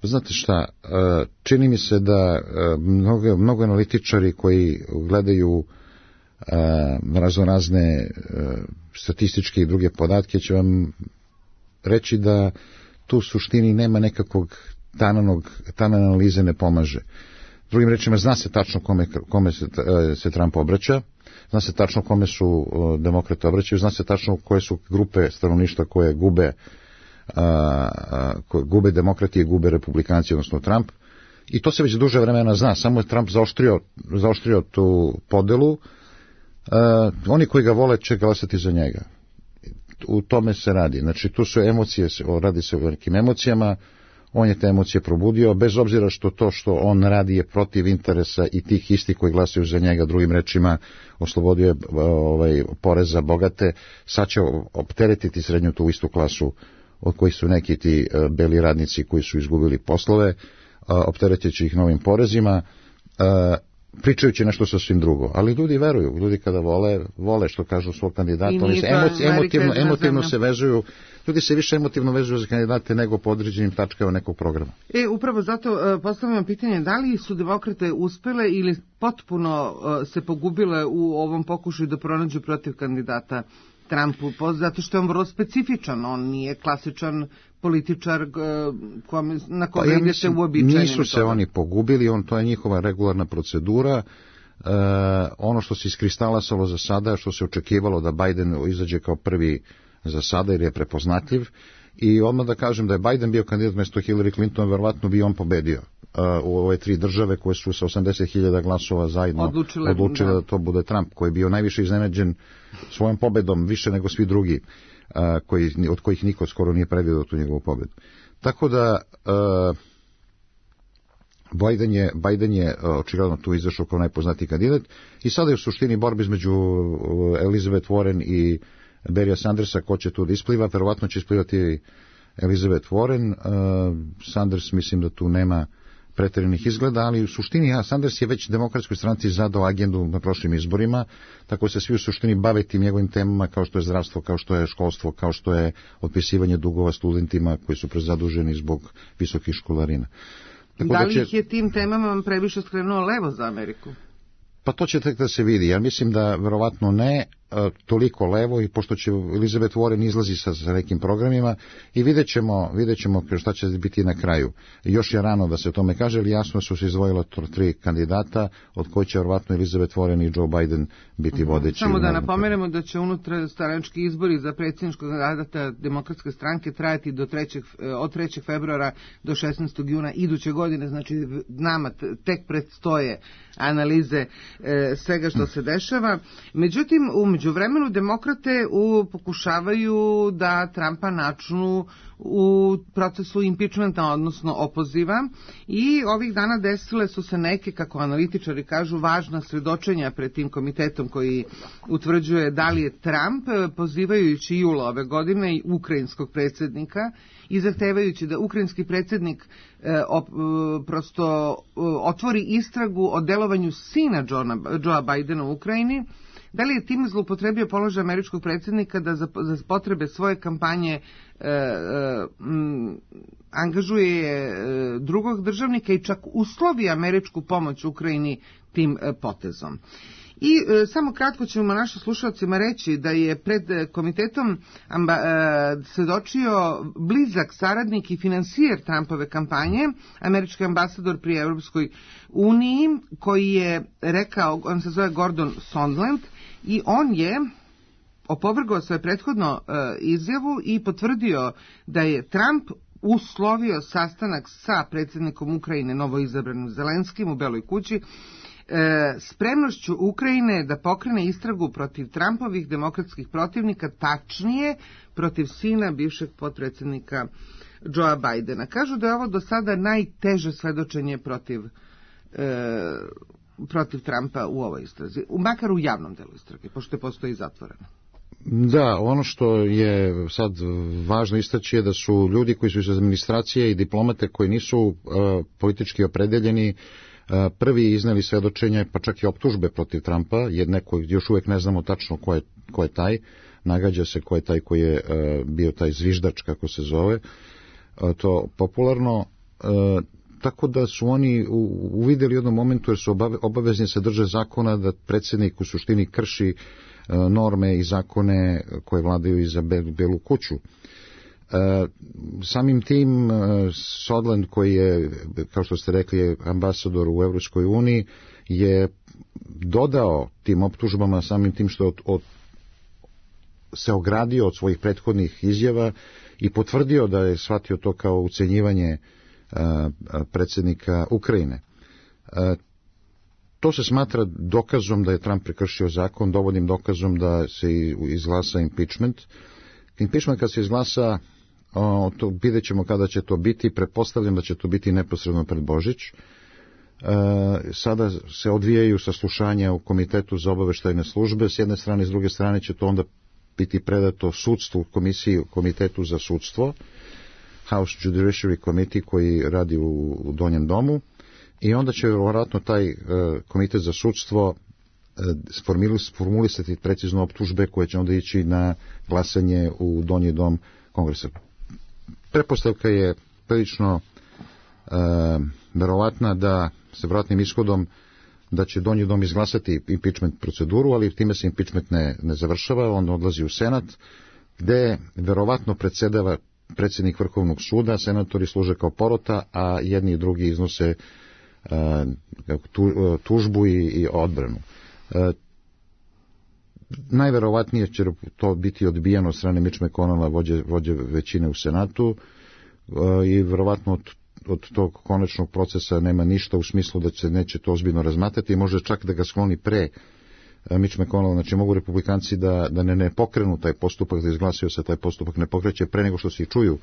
Znate šta, čini mi se da mnogo, mnogo analitičari koji gledaju raznorazne statističke i druge podatke će vam reći da tu u suštini nema nekakvog tananog, tana analize ne pomaže. Drugim rečima, zna se tačno kome, kome se, se Trump obraća, zna se tačno kome su demokrate obraćaju, zna se tačno koje su grupe stanovništva koje gube A, a, koje gube demokrati i gube republikanci, odnosno Trump, i to se već duže vremena zna, samo je Trump zaoštrio, zaoštrio tu podelu. A, oni koji ga vole će glasati za njega. U tome se radi. Znači, tu su emocije, radi se o velikim emocijama, on je te emocije probudio, bez obzira što to što on radi je protiv interesa i tih istih koji glasaju za njega, drugim rečima, oslobodio je ovaj, poreza bogate, sad će opteretiti srednju tu istu klasu od kojih su neki ti uh, beli radnici koji su izgubili poslove, uh, opteretit će ih novim porezima, uh, pričajući nešto sasvim drugo. Ali ljudi veruju, ljudi kada vole, vole što kažu svog kandidata, oni se emoci, emotivno, emotivno se vezuju, ljudi se više emotivno vezuju za kandidate nego po određenim tačkama nekog programa. E, upravo zato uh, postavljam pitanje, da li su demokrate uspele ili potpuno uh, se pogubile u ovom pokušaju da pronađu protiv kandidata Trumpu, zato što je on vrlo specifičan, on nije klasičan političar kome, na koga pa ja idete uobičajeni. Nisu se oni pogubili, on, to je njihova regularna procedura. E, ono što se iskristalasalo za sada, što se očekivalo da Biden izađe kao prvi za sada jer je prepoznatljiv, i odmah da kažem da je Biden bio kandidat mjesto Hillary Clinton, verovatno bi on pobedio u ove tri države koje su sa osamdeset hiljada glasova zajedno odlučile, odlučile da. da to bude Trump, koji je bio najviše iznenađen svojom pobedom, više nego svi drugi, koji, od kojih niko skoro nije predvideo tu njegovu pobedu. Tako da Biden je, Biden je očigledno tu izašao kao najpoznatiji kandidat i sada je u suštini borba između Elizabeth Warren i Berrya Sandersa, ko će tu da ispliva, verovatno će isplivati Elizabeth Warren. uh, Sanders mislim da tu nema pretjeranih izgleda, ali u suštini ja, Sanders je već demokratskoj stranci zadao agendu na prošlim izborima, tako se svi u suštini bave tim njegovim temama kao što je zdravstvo, kao što je školstvo, kao što je otpisivanje dugova studentima koji su prezaduženi zbog visokih školarina. Tako da li da će... je tim temama previše skrenuo levo za Ameriku? Pa to će tek da se vidi. Ja mislim da verovatno ne toliko levo, i pošto će Elizabeth Warren izlazi sa, sa nekim programima i vidjet ćemo, vidjet ćemo šta će biti na kraju. Još je rano da se o tome kaže, ali jasno su se izdvojila tri kandidata, od koji će verovatno Elizabeth Warren i Joe Biden biti vodeći. Samo da napomenemo da će unutar stranački izbori za predsjedničkog kandidata Demokratske stranke trajati do trećeg, od trećeg februara do šesnaestog juna iduće godine, znači nama tek predstoje analize e, svega što se dešava. Međutim, u međuvremenu demokrate u, pokušavaju da Trumpa načnu u procesu impeachmenta, odnosno opoziva, i ovih dana desile su se neke, kako analitičari kažu, važna svedočenja pred tim komitetom koji utvrđuje da li je Trump, pozivajući jula ove godine i ukrajinskog predsjednika i zahtevajući da ukrajinski predsjednik e, op, e, prosto e, otvori istragu o delovanju sina Johna, Joea Bidena u Ukrajini. Da li je time zloupotrebio položaj američkog predsjednika da za, za potrebe svoje kampanje e, e, m, angažuje e, drugog državnika i čak uslovi američku pomoć Ukrajini tim e, potezom. I e, samo kratko ćemo našim slušalcima reći da je pred komitetom amba, e, svedočio blizak saradnik i finansijer Trumpove kampanje, američki ambasador pri Europskoj uniji, koji je rekao, on se zove Gordon Sondland, i on je opovrgao svoje prethodno e, izjavu i potvrdio da je Trump uslovio sastanak sa predsjednikom Ukrajine novoizabranim Zelenskim u Beloj kući e, spremnošću Ukrajine da pokrene istragu protiv Trumpovih demokratskih protivnika, tačnije protiv sina bivšeg potpredsjednika Joea Bidena. Kažu da je ovo do sada najteže svedočenje protiv e, protiv Trumpa u ovoj istrazi, makar u javnom delu istrage, pošto je postoji zatvoreno. Da, ono što je sad važno istaći je da su ljudi koji su iz administracije i diplomate koji nisu uh, politički opredeljeni uh, prvi izneli svedočenje, pa čak i optužbe protiv Trumpa, jedne koji još uvijek ne znamo tačno ko je, ko je taj, nagađa se ko je taj koji je uh, bio taj zviždač, kako se zove, uh, to popularno. tako da su oni uvidjeli u jednom momentu, jer su obavezni se drže zakona, da predsjednik u suštini krši norme i zakone koje vladaju i za Belu kuću. Samim tim Sondland, koji je, kao što ste rekli, je ambasador u Evropskoj uniji, je dodao tim optužbama, samim tim što od, od, se ogradio od svojih prethodnih izjava i potvrdio da je shvatio to kao ucenjivanje predsjednika Ukrajine. To se smatra dokazom da je Trump prekršio zakon, dovoljnim dokazom da se izglasa impeachment. Impeachment kad se izglasa, o, to, vidjet ćemo kada će to biti, pretpostavljam da će to biti neposredno pred Božić. E, sada se odvijaju saslušanja u Komitetu za obaveštajne službe, s jedne strane, s druge strane će to onda biti predato sudstvu, komisiji, Komitetu za sudstvo, House Judiciary Committee, koji radi u, u Donjem domu, i onda će vjerojatno taj e, Komitet za sudstvo e, formulisati precizno optužbe koje će onda ići na glasanje u Donji dom Kongresa. Pretpostavka je prilično e, verovatna da se vjerojatnim ishodom da će Donji dom izglasati impeachment proceduru, ali time se impeachment ne, ne završava, on odlazi u Senat, gde verovatno predsjedava predsjednik Vrhovnog suda, senatori služe kao porota, a jedni i drugi iznose tu, tužbu i, i odbranu. E, najverovatnije će to biti odbijeno od strane Mitch McConnella, vođe, vođe većine u Senatu, e, i verovatno od, od tog konačnog procesa nema ništa, u smislu da se neće to ozbiljno razmatrati i može čak da ga skloni pre Mitch McConnell. Znači mogu republikanci da, da ne, ne pokrenu taj postupak, da izglasaju se taj postupak ne pokreće pre nego što se čuju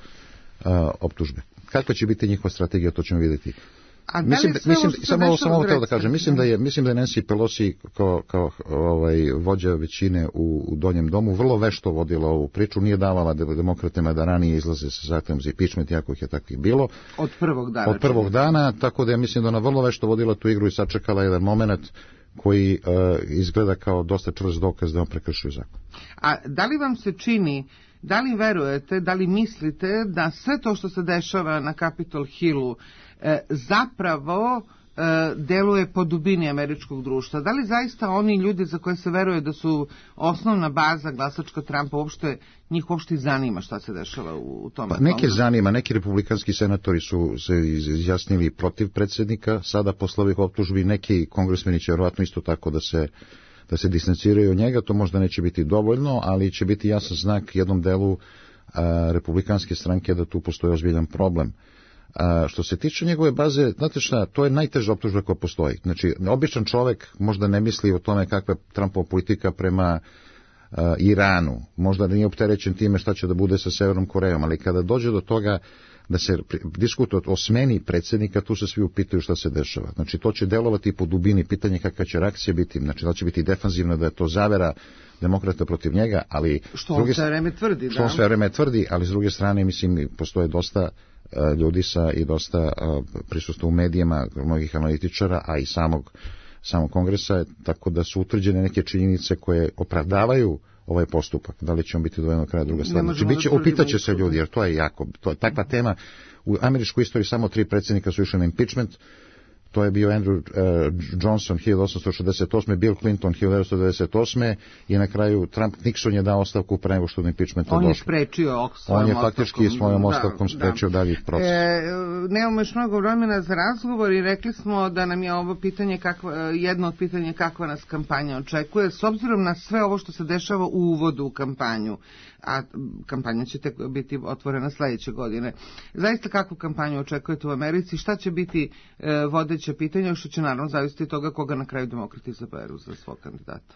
a, optužbe. Kakva će biti njihova strategija, to ćemo vidjeti. A mislim, da, mislim samo ovo samo da kažem, mislim da je mislim da je Nancy Pelosi kao kao ovaj vođa većine u, u Donjem domu vrlo vešto vodila ovu priču, nije davala demokratima da ranije izlaze sa zahtevom za impeachment, jako ih je takvih bilo. Od prvog dana. Od prvog dana, tako da ja mislim da ona vrlo vešto vodila tu igru i sačekala jedan momenat koji uh, izgleda kao dosta čvrst dokaz da on prekršio zakon. A da li vam se čini, da li verujete, da li mislite da sve to što se dešava na Capitol Hillu e, zapravo e, deluje po dubini američkog društva? Da li zaista oni ljudi za koje se veruje da su osnovna baza glasačka Trumpa, uopšte, njih uopšte zanima šta se dešava u, u tom? Pa neke zanima, neki republikanski senatori su se izjasnili protiv predsjednika, sada posle ovih optužbi, neki kongresmeni će vjerojatno isto tako da se da se distanciraju od njega, to možda neće biti dovoljno, ali će biti jasan znak jednom delu a, republikanske stranke da tu postoji ozbiljan problem. A, što se tiče njegove baze, znate šta, to je najteža optužba koja postoji. Znači, običan čovjek možda ne misli o tome kakva je Trumpova politika prema a, Iranu, možda nije opterećen time šta će da bude sa Severnom Korejom, ali kada dođe do toga da se diskutuje o smeni predsjednika, tu se svi upitaju šta se dešava. Znači, to će delovati po dubini, pitanje kakva će reakcija biti, znači da će biti defanzivno, da je to zavera demokrata protiv njega, ali... Što on sve vreme tvrdi, da. Što on sve vreme tvrdi, ali s druge strane, mislim, postoje dosta uh, ljudi sa i dosta uh, prisustva u medijima, mnogih analitičara, a i samog, samog kongresa, tako da su utvrđene neke činjenice koje opravdavaju ovaj postupak. Da li će on biti dovoljno kraja, druga stvar. Znači, biće, upitaće se ljudi, jer to je jako, to je takva tema. U američkoj istoriji samo tri predsjednika su išli na impeachment. To je bio Andrew uh, Johnson hiljadu osamsto šezdeset osme, Bill Clinton hiljadu devetsto devedeset osme i na kraju Trump, Nixon je dao ostavku pre nego što do impeachmenta došlo. On je sprečio svojom On je faktički ostavkom, svojom ostavkom da, sprečio da. dalji proces. E, nemamo još mnogo vremena za razgovor i rekli smo da nam je ovo pitanje, kakva, jedno od pitanja kakva nas kampanja očekuje, s obzirom na sve ovo što se dešava u uvodu u kampanju, a kampanja će tek biti otvorena sledeće godine. Zaista kakvu kampanju očekujete u Americi? Šta će biti e, vodeće pitanje, što će naravno zavisiti od toga koga na kraju demokrati izaberu za svog kandidata?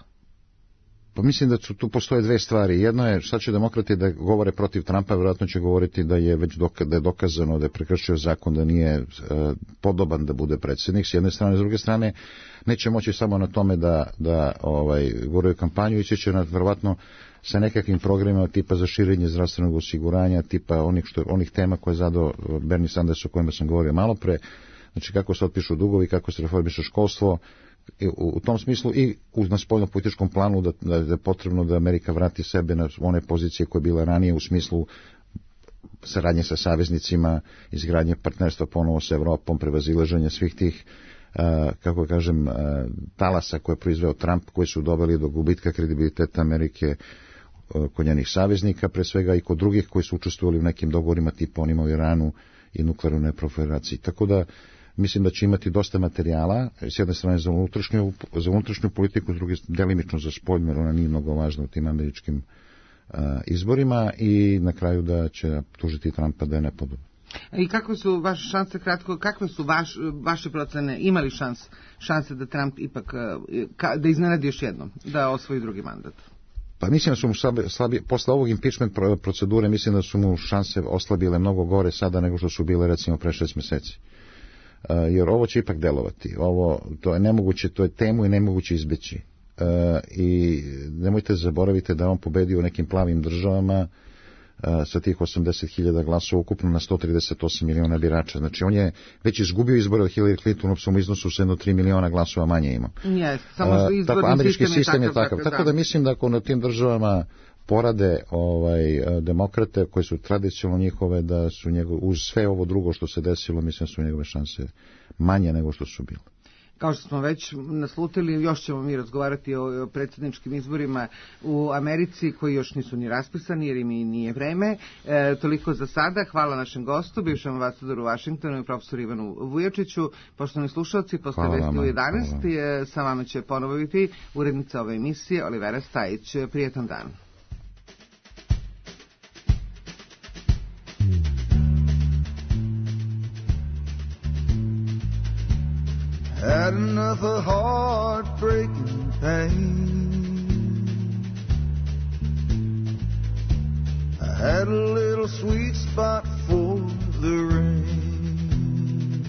Pa mislim da su, tu postoje dve stvari. Jedno je šta će demokrati da govore protiv Trumpa, vjerojatno će govoriti da je već doka, da je dokazano da je prekršio zakon, da nije e, podoban da bude predsjednik, s jedne strane, s druge strane neće moći samo na tome da, da ovaj, govoraju kampanju, ići će na, vjerojatno sa nekakvim programima tipa za širenje zdravstvenog osiguranja, tipa onih, što, onih tema koje je zadao Bernie Sanders o kojima sam govorio malo pre, znači kako se otpišu dugovi, kako se reformiše školstvo, u, u tom smislu i u, na spoljno političkom planu da, da je potrebno da Amerika vrati sebe na one pozicije koje je bila ranije u smislu saradnje sa saveznicima, izgradnje partnerstva ponovo sa Evropom, prevazilaženje svih tih kako kažem, talasa koje je proizveo Trump, koji su doveli do gubitka kredibiliteta Amerike kod njenih saveznika, pre svega i kod drugih koji su učestvovali u nekim dogovorima tipa onima u Iranu i nuklearnoj neproliferaciji. Tako da mislim da će imati dosta materijala, s jedne strane za unutrašnju, za unutrašnju politiku, s druge delimično za spoljnu, jer ona nije mnogo važna u tim američkim uh, izborima, i na kraju da će tužiti Trumpa da je nepodobno. I kakve su vaše šanse, kratko, kakve su vaš, vaše procene, imali šans, šanse da Trump ipak, ka, da iznenadi još jednom, da osvoji drugi mandat? Pa mislim da su mu slabi, slabi, posle ovog impeachment procedure, mislim da su mu šanse oslabile mnogo gore sada nego što su bile recimo pre šest meseci. Uh, jer ovo će ipak delovati. Ovo, to je nemoguće, to je temu i nemoguće izbeći. Uh, I nemojte zaboraviti da on pobedio u nekim plavim državama uh, sa tih osamdeset hiljada glasova ukupno na sto trideset osam miliona birača. Znači on je već izgubio izbore od Hillary Clinton u svom iznosu sa jedno tri miliona glasova manje ima. Yes, samo uh, tako, američki sistem, sistem je takav. Tako da mislim da ako na tim državama porade ovaj demokrate koji su tradicionalno njihove, da su njegove, uz sve ovo drugo što se desilo, mislim su njegove šanse manje nego što su bile. Kao što smo već naslutili, još ćemo mi razgovarati o predsjedničkim izborima u Americi koji još nisu ni raspisani jer im i nije vreme. E, toliko za sada. Hvala našem gostu, bivšem ambasadoru u Vašingtonu i profesoru Ivanu Vujačiću. Poštovani slušalci, posle vesti u jedanaest sa vama će ponovo biti urednica ove emisije Olivera Stajić. Prijetan dan. Had enough of heartbreaking pain. I had a little sweet spot for the rain,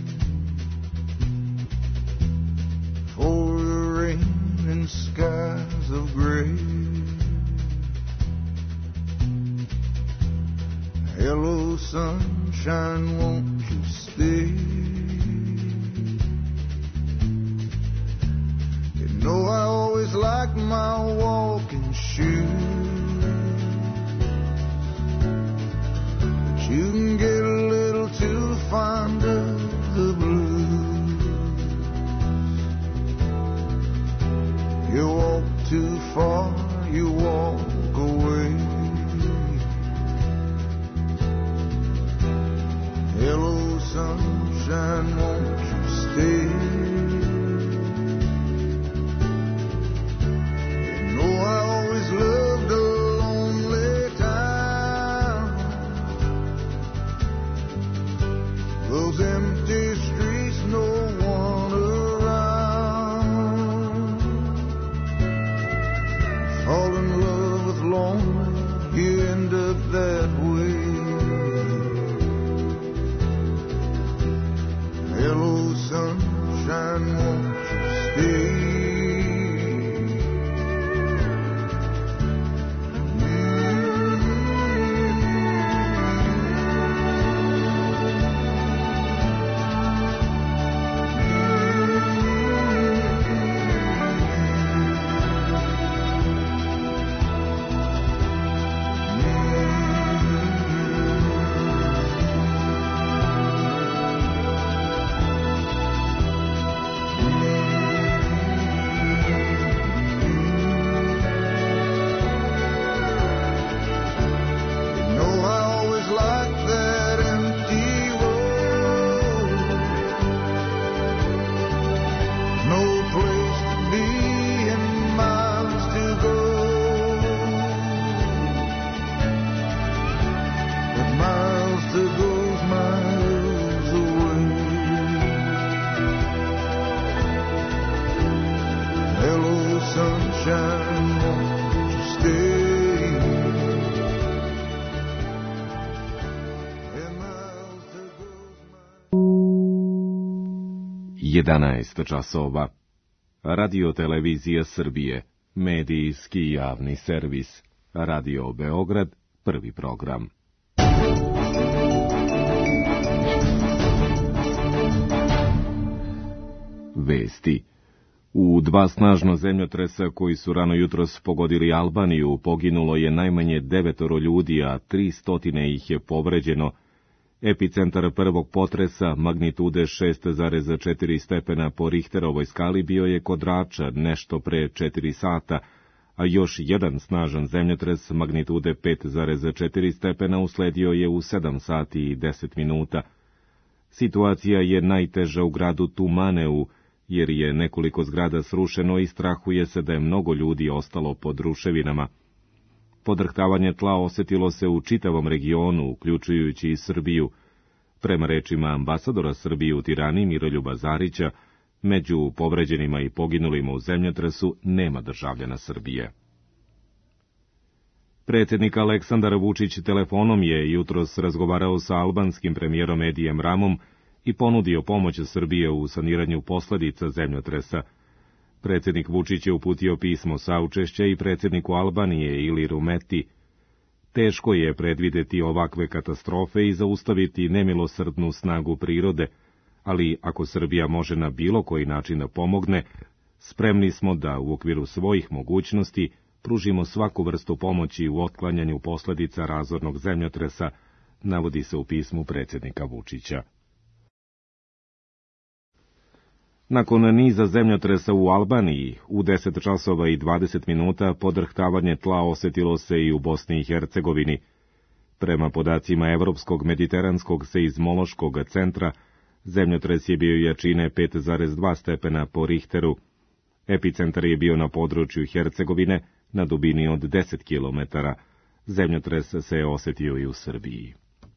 for the rain and skies of gray. Hello, sunshine, won't you stay? No, I always like my walking shoes, but you can get a little too fond of the blues. You walk too far, you walk away. Hello, sunshine, won't you stay? Loved a lonely town, those empty streets, no one around. Fall in love with lonely, you end up that way. Hello, sunshine, won't you stay? jedanaest časova. Radio Televizija Srbije, medijski javni servis. Radio Beograd, prvi program. Vesti. U dva snažna zemljotresa koji su rano jutros pogodili Albaniju poginulo je najmanje devetoro ljudi, a tri stotine ih je povređeno. Epicentar prvog potresa, magnitude šest zarez četiri stepena po Richterovoj skali, bio je kod Drača nešto pre četiri sata, a još jedan snažan zemljotres magnitude pet zarez četiri stepena usledio je u sedam sati i deset minuta. Situacija je najteža u gradu Tumaneu, jer je nekoliko zgrada srušeno i strahuje se da je mnogo ljudi ostalo pod ruševinama. Podrhtavanje tla osetilo se u čitavom regionu, uključujući i Srbiju. Prema rečima ambasadora Srbije u Tirani Miroljuba Zarića, među povređenima i poginulima u zemljotresu nema državljana Srbije. Predsjednik Aleksandar Vučić telefonom je jutros razgovarao sa albanskim premijerom Edijem Ramom i ponudio pomoć Srbije u saniranju posledica zemljotresa. Predsjednik Vučić je uputio pismo saučešća i predsjedniku Albanije Iliru Meti. Teško je predvideti ovakve katastrofe i zaustaviti nemilosrdnu snagu prirode, ali ako Srbija može na bilo koji način da pomogne, spremni smo da u okviru svojih mogućnosti pružimo svaku vrstu pomoći u otklanjanju posledica razornog zemljotresa, navodi se u pismu predsjednika Vučića. Nakon niza zemljotresa u Albaniji, u deset časova i dvadeset minuta podrhtavanje tla osetilo se i u Bosni i Hercegovini. Prema podacima Evropskog mediteranskog seizmološkog centra, zemljotres je bio jačine pet zarez dva stepena po Richteru. Epicentar je bio na području Hercegovine na dubini od deset kilometara. Zemljotres se je osetio i u Srbiji.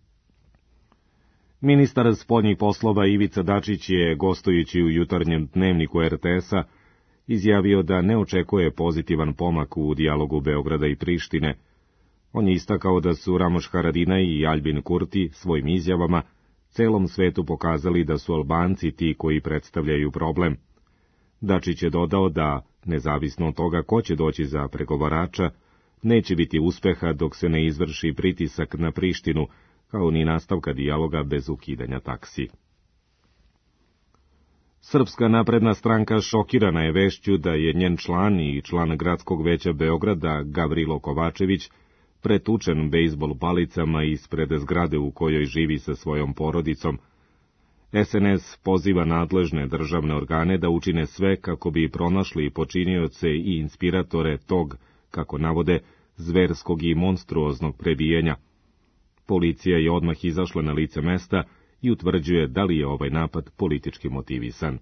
Ministar spoljnih poslova Ivica Dačić je, gostujući u jutarnjem dnevniku er te es-a, izjavio da ne očekuje pozitivan pomak u dijalogu Beograda i Prištine. On je istakao da su Ramoš Haradinaj i Aljbin Kurti svojim izjavama celom svetu pokazali da su Albanci ti koji predstavljaju problem. Dačić je dodao da, nezavisno od toga ko će doći za pregovarača, neće biti uspeha dok se ne izvrši pritisak na Prištinu, kao ni nastavka dijaloga bez ukidanja taksi. Srpska napredna stranka šokirana je vešću da je njen član i član gradskog veća Beograda, Gavrilo Kovačević, pretučen bejzbol palicama ispred zgrade u kojoj živi sa svojom porodicom. es en es poziva nadležne državne organe da učine sve kako bi pronašli počinioce i inspiratore tog, kako navode, zverskog i monstruoznog prebijenja. Policija je odmah izašla na lice mesta i utvrđuje da li je ovaj napad politički motivisan.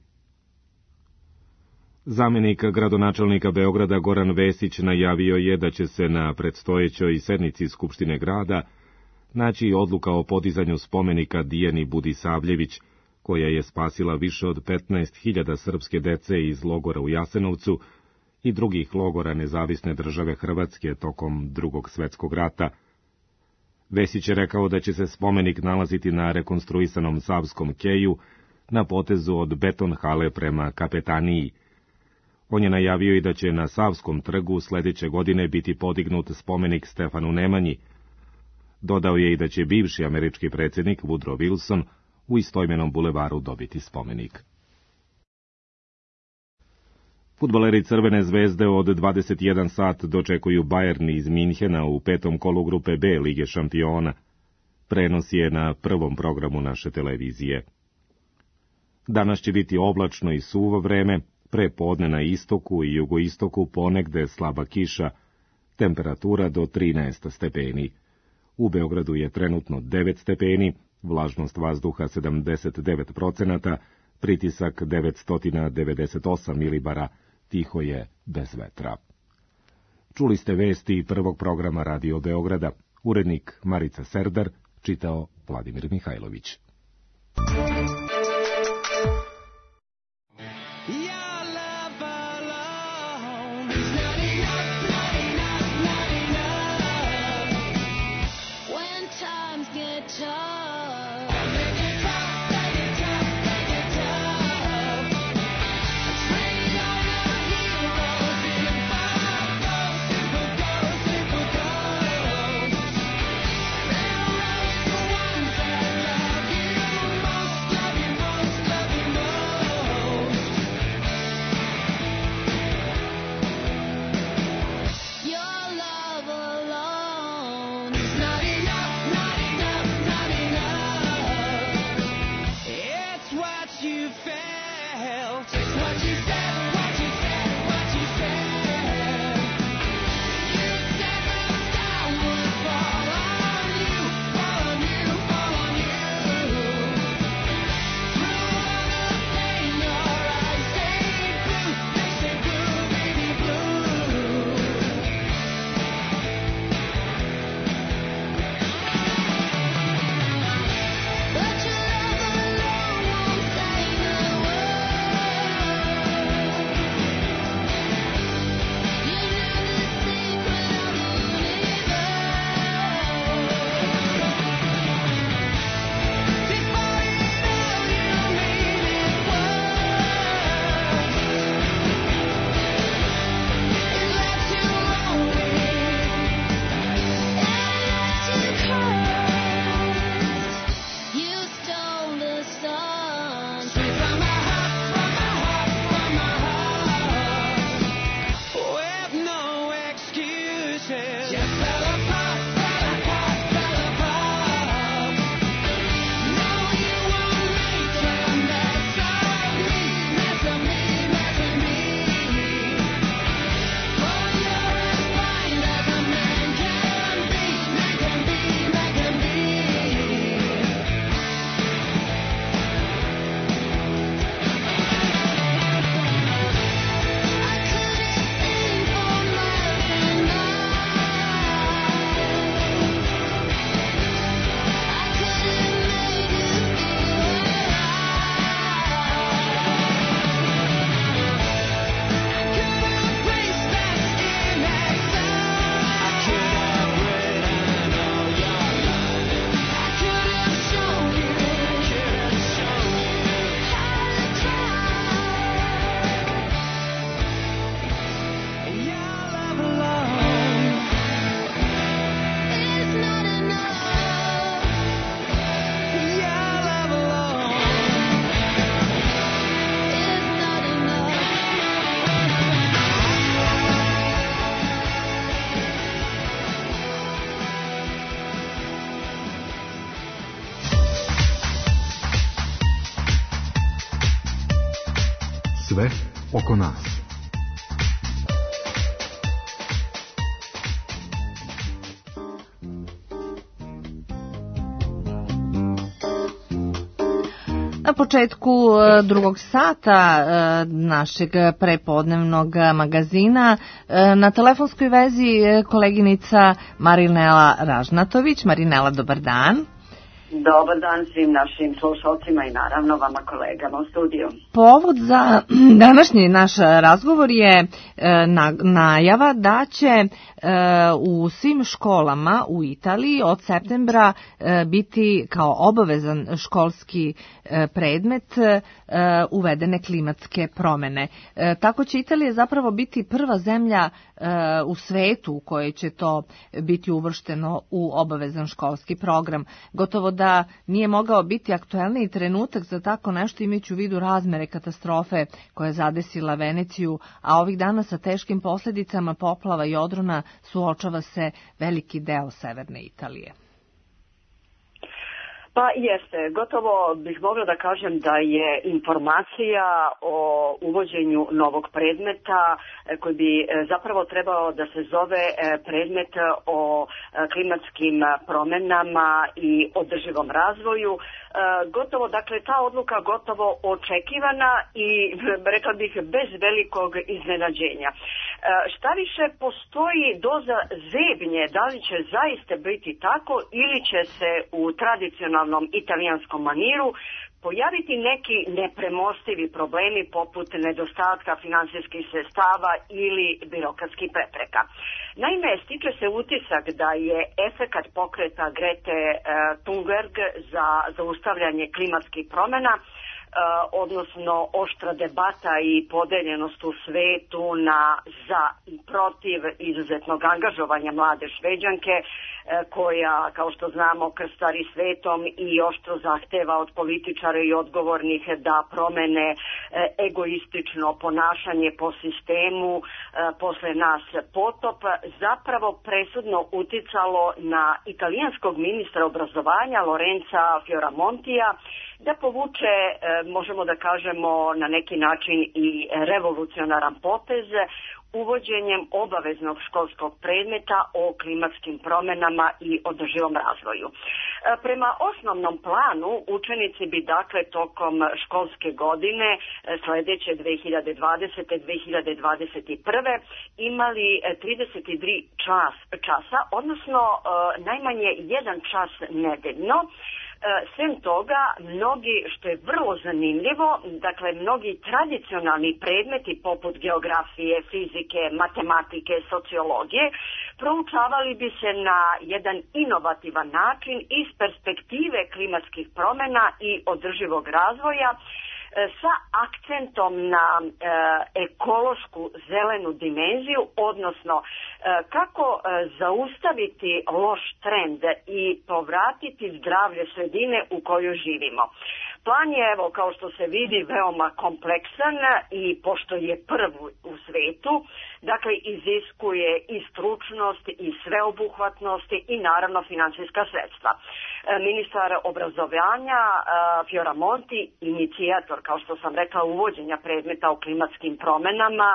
Zamenik gradonačelnika Beograda Goran Vesić najavio je da će se na predstojećoj sednici Skupštine grada naći odluka o podizanju spomenika Dijani Budisavljević, koja je spasila više od petnaest hiljada srpske dece iz logora u Jasenovcu i drugih logora Nezavisne države Hrvatske tokom Drugog svetskog rata. Vesić je rekao da će se spomenik nalaziti na rekonstruisanom Savskom keju na potezu od Beton hale prema Kapetaniji. On je najavio i da će na Savskom trgu sledeće godine biti podignut spomenik Stefanu Nemanji. Dodao je i da će bivši američki predsjednik Woodrow Wilson u istoimenom bulevaru dobiti spomenik. Fudbaleri Crvene zvezde od dvadeset jedan sat dočekuju Bayern iz Minhena u petom kolu grupe B Lige šampiona. Prenos je na prvom programu naše televizije. Danas će biti oblačno i suvo vreme, pre podne na istoku i jugoistoku ponegde slaba kiša, temperatura do trinaest stepeni. U Beogradu je trenutno devet stepeni, vlažnost vazduha sedamdeset devet procenata, pritisak devetsto devedeset osam milibara, tiho je bez vetra. Čuli ste vesti prvog programa Radio Beograda. Urednik Marica Serdar, čitao Vladimir Mihajlović. Most Sve oko nas. Na početku e, drugog sata e, našeg prepodnevnog magazina e, na telefonskoj vezi e, koleginica Marinela Ražnatović. Marinela, dobar dan. Dobar dan svim našim slušalcima i naravno vama kolegama u studiju. Povod za današnji naš razgovor je e, na, najava da će e, u svim školama u Italiji od septembra e, biti kao obavezan školski e, predmet e, uvedene klimatske promene. E, tako će Italija zapravo biti prva zemlja e, u svetu u kojoj će to biti uvršteno u obavezan školski program. Gotovo da da nije mogao biti aktuelniji trenutak za tako nešto, imajući u vidu razmere katastrofe koja je zadesila Veneciju, a ovih dana sa teškim posljedicama poplava i odrona suočava se veliki deo severne Italije. Pa jeste, gotovo bih mogla da kažem da je informacija o uvođenju novog predmeta koji bi zapravo trebao da se zove predmet o klimatskim promjenama i održivom razvoju. Gotovo, dakle, ta odluka gotovo očekivana i rekla bih bez velikog iznenađenja. Šta više, postoji doza zebnje da li će zaista biti tako ili će se u tradicionalnom italijanskom maniru pojaviti neki nepremostivi problemi poput nedostatka finansijskih sredstava ili birokratskih prepreka. Naime, stiče se utisak da je efekat pokreta Grete Thunberg za zaustavljanje klimatskih promjena, odnosno oštra debata i podeljenost u svetu na za i protiv izuzetnog angažovanja mlade Šveđanke koja, kao što znamo, krstari svetom i oštro zahteva od političara i odgovornih da promene egoistično ponašanje po sistemu posle nas potop, zapravo presudno uticalo na italijanskog ministra obrazovanja Lorenza Fioramontija da povuče, možemo da kažemo, na neki način i revolucionaran potez uvođenjem obaveznog školskog predmeta o klimatskim promjenama i održivom razvoju. Prema osnovnom planu učenici bi dakle tokom školske godine sljedeće dve hiljade dvadesete do dve hiljade dvadeset prve imali trideset tri čas, časa, odnosno najmanje jedan čas nedeljno. Sem toga, mnogi, što je vrlo zanimljivo, dakle mnogi tradicionalni predmeti poput geografije, fizike, matematike, sociologije, proučavali bi se na jedan inovativan način iz perspektive klimatskih promjena i održivog razvoja, sa akcentom na e, ekološku zelenu dimenziju, odnosno e, kako e, zaustaviti loš trend i povratiti zdravlje sredine u kojoj živimo. Plan je, evo, kao što se vidi, veoma kompleksan i pošto je prvi u svetu, dakle, iziskuje i stručnost i sveobuhvatnost i naravno financijska sredstva. Ministar obrazovanja Fioramonti, inicijator, kao što sam rekla, uvođenja predmeta o klimatskim promjenama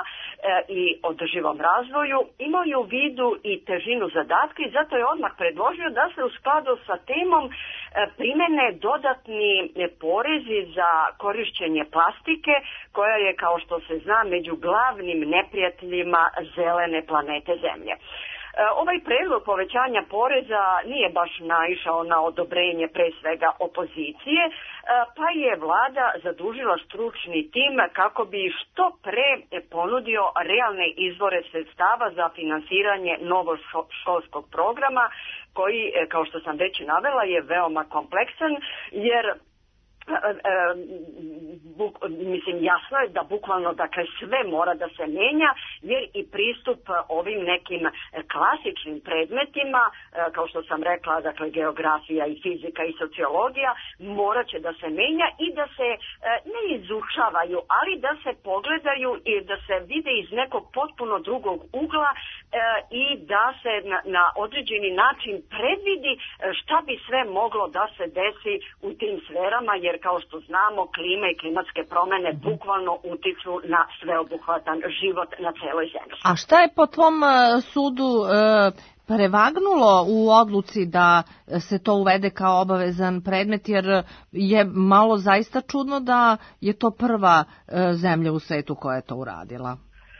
i održivom razvoju, imaju u vidu i težinu zadatka i zato je odmah predložio da se u skladu sa temom primene dodatni porezi za korišćenje plastike, koja je, kao što se zna, među glavnim neprijateljima zelene planete Zemlje. Ovaj predlog povećanja poreza nije baš naišao na odobrenje pre svega opozicije, pa je vlada zadužila stručni tim kako bi što pre ponudio realne izvore sredstava za finansiranje novog školskog programa koji, kao što sam već navela, je veoma kompleksan jer E, e, buk, mislim, jasno je da bukvalno, dakle, sve mora da se menja, jer i pristup ovim nekim klasičnim predmetima, e, kao što sam rekla, dakle, geografija i fizika i sociologija, morat će da se menja i da se e, ne izučavaju, ali da se pogledaju i da se vide iz nekog potpuno drugog ugla e, i da se na, na određeni način predvidi šta bi sve moglo da se desi u tim sferama, jer jer kao što znamo klima i klimatske promene bukvalno utiču na sveobuhvatan život na celoj zemlji. A šta je po tvom uh, sudu uh, prevagnulo u odluci da se to uvede kao obavezan predmet, jer je malo zaista čudno da je to prva uh, zemlja u svetu koja je to uradila?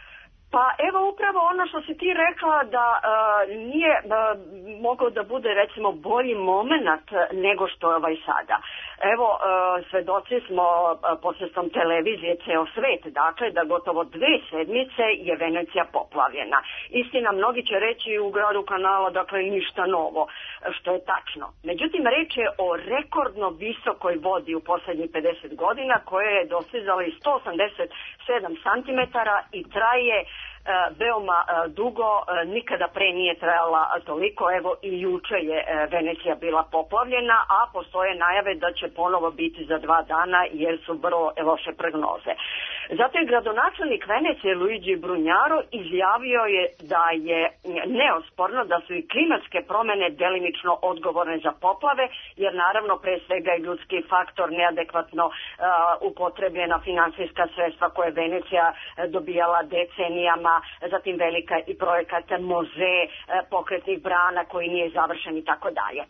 Pa evo upravo ono što si ti rekla da uh, nije uh, mogao da bude recimo bolji moment nego što je ovaj sada. Evo, uh, svedoci smo uh, posredstvom televizije ceo svet, dakle da gotovo dve sedmice je Venecija poplavljena. Istina, mnogi će reći u gradu kanala, dakle ništa novo, što je tačno. Međutim, reč je o rekordno visokoj vodi u poslednjih pedeset godina koja je dostizala i sto osamdeset sedam santimetara i traje veoma dugo, nikada pre nije trajala toliko, evo i juče je Venecija bila poplavljena, a postoje najave da će ponovo biti za dva dana jer su vrlo loše prognoze. Zato je gradonačelnik Venecije Luigi Brugnaro izjavio je da je neosporno da su i klimatske promene delimično odgovorne za poplave, jer naravno pre svega je ljudski faktor, neadekvatno uh, upotrebljena finansijska sredstva koje Venecija dobijala decenijama, zatim velika i projekat Moze, pokretnih brana koji nije završen i tako dalje.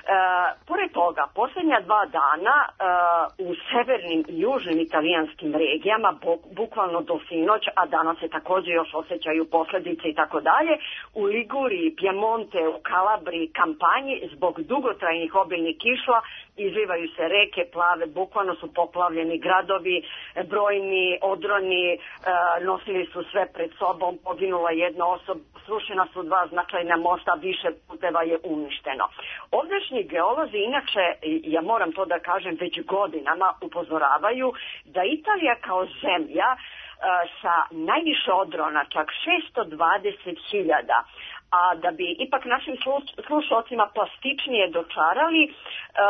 Pored toga, posljednja dva dana uh, u severnim i južnim italijanskim regijama, bukvalno do sinoć, a danas se također još osjećaju posljedice i tako dalje, u Liguriji, Pjemonte, u Kalabriji, Kampanji, zbog dugotrajnih obilnih kišla izlivaju se reke, plave, bukvalno su poplavljeni gradovi, brojni odroni uh, nosili su sve pred sobom, poginula jedna osoba, srušena su dva značajna mosta, više puteva je uništeno. Ovdašnji geolozi, inače, ja moram to da kažem, već godinama upozoravaju da Italija kao zemlja uh, sa najviše odrona, čak šesto dvadeset hiljada, a da bi ipak našim slušalcima plastičnije dočarali, uh,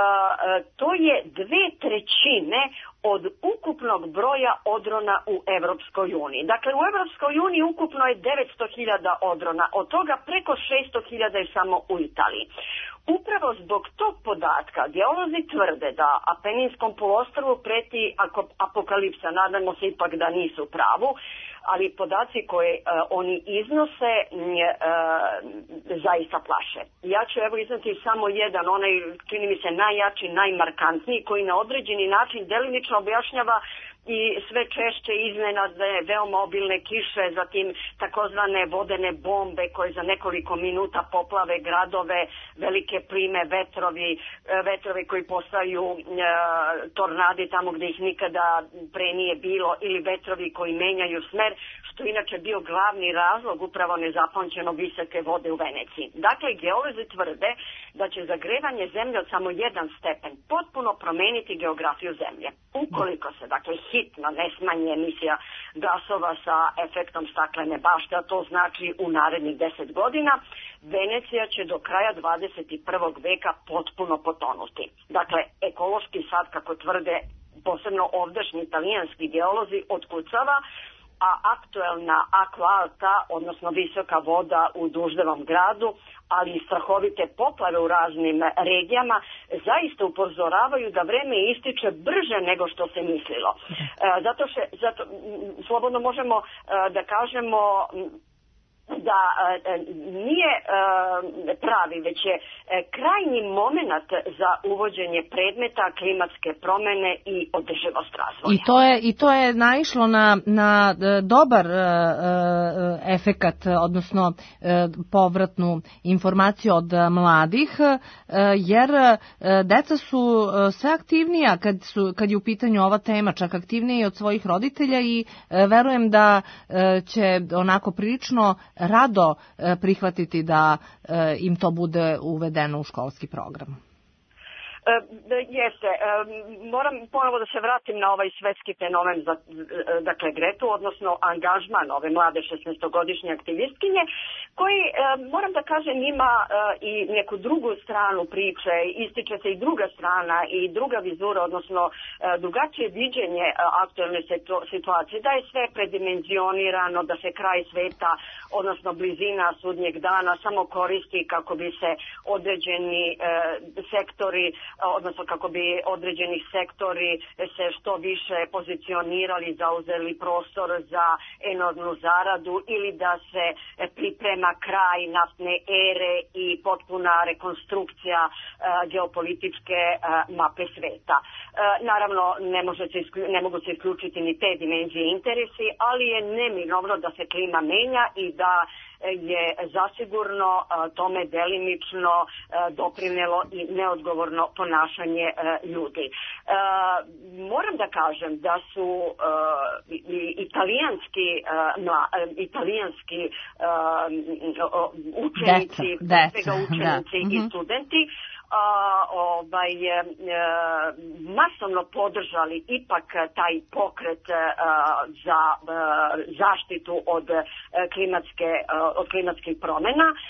to je dve trećine od ukupnog broja odrona u Evropskoj uniji. Dakle, u Evropskoj uniji ukupno je devetsto hiljada odrona, od toga preko šesto hiljada je samo u Italiji. Upravo zbog tog podatka geolozi tvrde da Apeninskom poluostrvu preti apokalipsa, nadamo se ipak da nisu u pravu, ali podaci koje uh, oni iznose uh, zaista plaše. Ja ću evo iznati samo jedan, onaj čini mi se najjači, najmarkantniji, koji na određeni način delimično objašnjava i sve češće iznenadne veoma obilne kiše, zatim takozvane vodene bombe koje za nekoliko minuta poplave gradove, velike plime, vetrovi, vetrovi koji postaju e, tornadi tamo gdje ih nikada pre nije bilo, ili vetrovi koji menjaju smer, što inače bio glavni razlog upravo nezapamćeno visoke vode u Veneciji. Dakle, geolozi tvrde da će zagrevanje zemlje od samo jedan stepen potpuno promeniti geografiju zemlje. Ukoliko se, dakle, hitno ne smanji emisija gasova sa efektom staklene bašte, a to znači u narednih deset godina, Venecija će do kraja dvadeset prvog veka potpuno potonuti. Dakle, ekološki sad, kako tvrde posebno ovdašnji italijanski geolozi, otkucava, a aktuelna aqua alta, odnosno visoka voda u Duždevom gradu, ali i strahovite poplave u raznim regijama, zaista upozoravaju da vreme ističe brže nego što se mislilo. E, zato, še, zato slobodno možemo e, da kažemo da e, nije e, pravi, već je e, krajnji moment za uvođenje predmeta klimatske promene i održivost razvoja. I to je, i to je naišlo na, na dobar e, efekat, odnosno e, povratnu informaciju od mladih, e, jer e, deca su sve aktivnija kad, su, kad je u pitanju ova tema, čak aktivnije od svojih roditelja, i e, verujem da e, će onako prilično rado prihvatiti da im to bude uvedeno u školski program. E, jeste, e, moram ponovo da se vratim na ovaj svetski fenomen za, dakle, Gretu, odnosno angažman ove mlade šesnaestogodišnje aktivistkinje, koji, e, moram da kažem, ima e, i neku drugu stranu priče, ističe se i druga strana i druga vizura, odnosno e, drugačije viđenje e, aktualne situacije, da je sve predimenzionirano, da se kraj sveta, odnosno blizina sudnjeg dana samo koristi kako bi se određeni e, sektori odnosno kako bi određeni sektori se što više pozicionirali, zauzeli prostor za enormnu zaradu ili da se priprema kraj naftne ere i potpuna rekonstrukcija geopolitičke mape sveta. Naravno, ne, može se isklju, ne mogu se isključiti ni te dimenzije interesi, ali je neminovno da se klima menja i da je zasigurno tome delimično doprinelo i neodgovorno ponašanje ljudi. Moram da kažem da su italijanski, italijanski učenici, svega učenici i studenti A, ovaj, e, masovno podržali ipak taj pokret e, za e, zaštitu od, e, klimatske, e, od klimatskih promjena. E,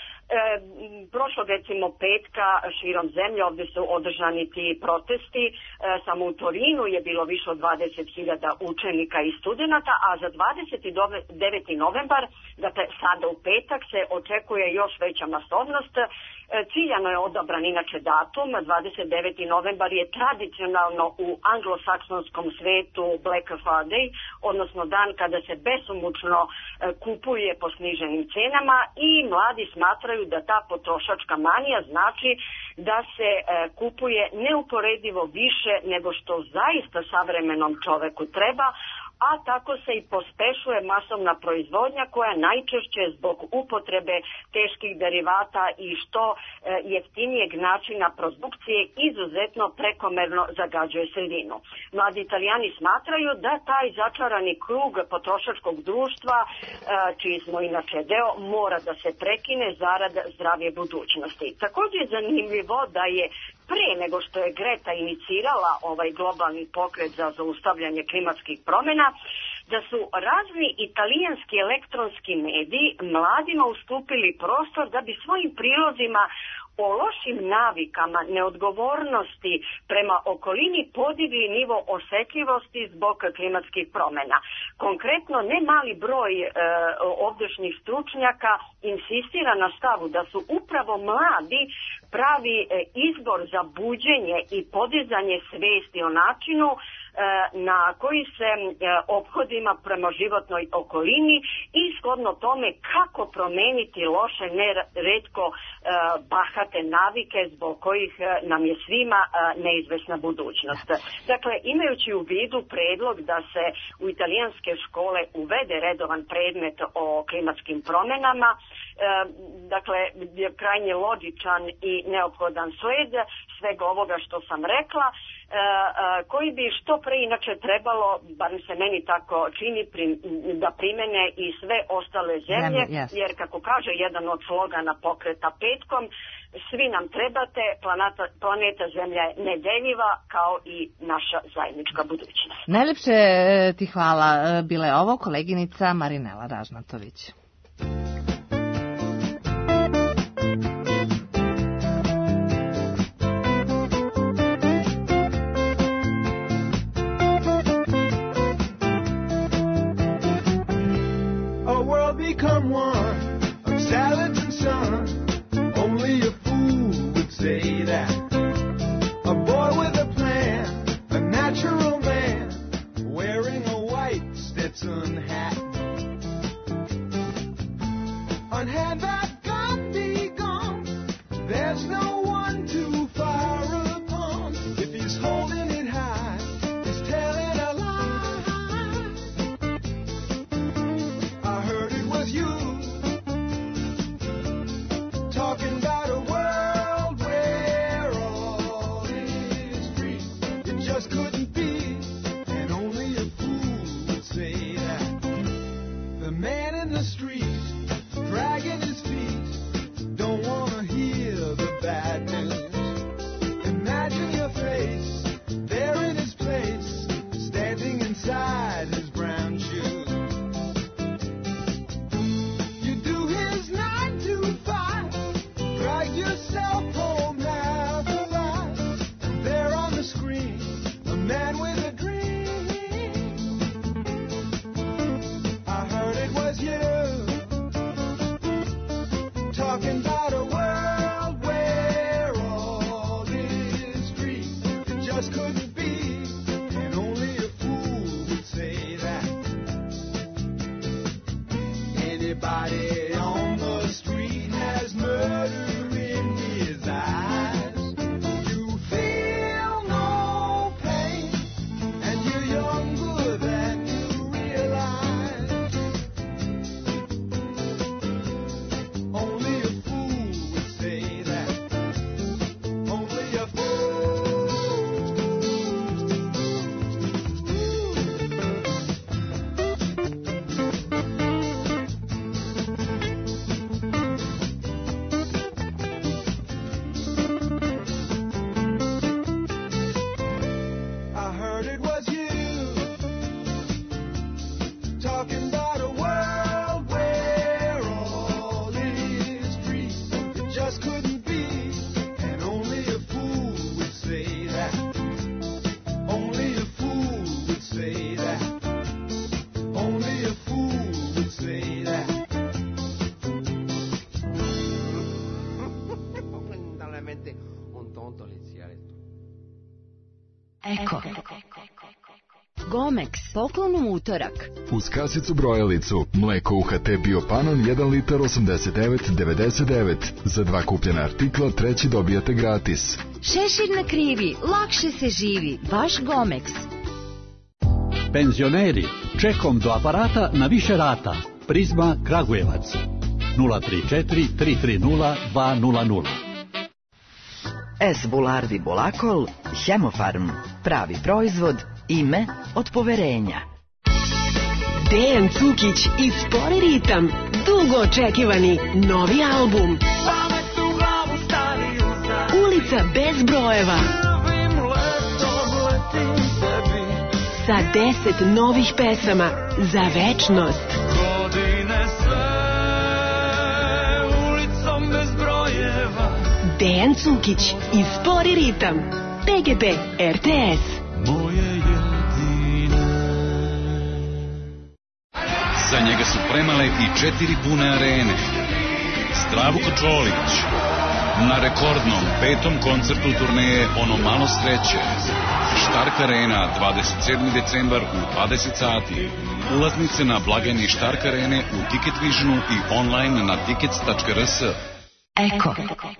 prošlog recimo petka širom zemlje ovdje su održani ti protesti, e, samo u Torinu je bilo više od dvadeset hiljada učenika i studenata, a za dvadeset deveti novembar, dakle sada u petak, se očekuje još veća masovnost. Ciljano je odabran inače datum, dvadeset deveti novembar je tradicionalno u anglosaksonskom svetu Black Friday, odnosno dan kada se besomučno kupuje po sniženim cenama i mladi smatraju da ta potrošačka manija znači da se kupuje neuporedivo više nego što zaista savremenom čoveku treba, a tako se i pospešuje masovna proizvodnja koja najčešće zbog upotrebe teških derivata i što e, jeftinijeg načina produkcije izuzetno prekomerno zagađuje sredinu. Mladi Italijani smatraju da taj začarani krug potrošačkog društva, e, čiji smo inače deo, mora da se prekine zarad zdravije budućnosti. Također je zanimljivo da je pre nego što je Greta inicirala ovaj globalni pokret za zaustavljanje klimatskih promjena, da su razni italijanski elektronski mediji mladima ustupili prostor da bi svojim prilozima o lošim navikama, neodgovornosti prema okolini podigli nivo osjetljivosti zbog klimatskih promjena. Konkretno, ne mali broj e, ovdašnjih stručnjaka insistira na stavu da su upravo mladi pravi e, izbor za buđenje i podizanje svijesti o načinu e, na koji se e, ophodima prema životnoj okolini i shodno tome kako promeniti loše, neretko e, bahate navike zbog kojih e, nam je svima e, neizvesna budućnost. Dakle, imajući u vidu predlog da se u italijanske škole uvede redovan predmet o klimatskim promjenama, e, dakle, je krajnje logičan i neophodan sled svega ovoga što sam rekla, e, e, koji bi što pre inače trebalo, bar se meni tako čini, prim, da primene i sve ostale zemlje, yes. jer kako kaže jedan od slogana pokreta petkom, svi nam trebate, planeta, planeta Zemlja je nedeljiva kao i naša zajednička budućnost. Najlepše ti hvala, bila je ovo koleginica Marinela Ražnatović. Become one of salads and sun. Only a fool would say that. A boy with a plan, a natural man, wearing a white Stetson hat. On had that gun be gone, there's no one to fire upon. If he's holding it high, he's telling a lie. I heard it was you talking about a world where all is free. It just couldn't be, and only a fool would say that. The man in the street, dragging his feet, don't wanna hear the bad news. Imagine your face, there in his place, standing inside his brown shoes. You do his nine to five, drag yourself home half alive. There on the screen, a man Gomex, poklon u utorak. Uz kasicu brojalicu, mleko U H T Biopanon jedan litar osamdeset devet devedeset devet. Za dva kupljena artikla treći dobijate gratis. Šešir na krivi, lakše se živi. Vaš Gomex. Penzioneri, čekom do aparata na više rata. Prizma Kragujevac. nula tri četiri tri tri nula dva nula nula. S. Bulardi Bolakol, Hemofarm. Pravi proizvod, ime od poverenja. Dejan Cukić i Spori ritam. Dugo očekivani novi album. Ulica bez brojeva. Sa deset novih pesama za večnost. Godine sve ulicom bez brojeva. Dejan Cukić i Spori ritam. P G P R T S. Moje jedine. Za njega su premale i četiri pune arene. Zdravko Čolić na rekordnom petom koncertu turneje Ono malo sreće. Štark Arena, dvadeset sedmi decembar u dvadeset sati. Ulaznice na blagajni Štark Arene u Ticket Visionu i online na tickets tačka r s. Eko.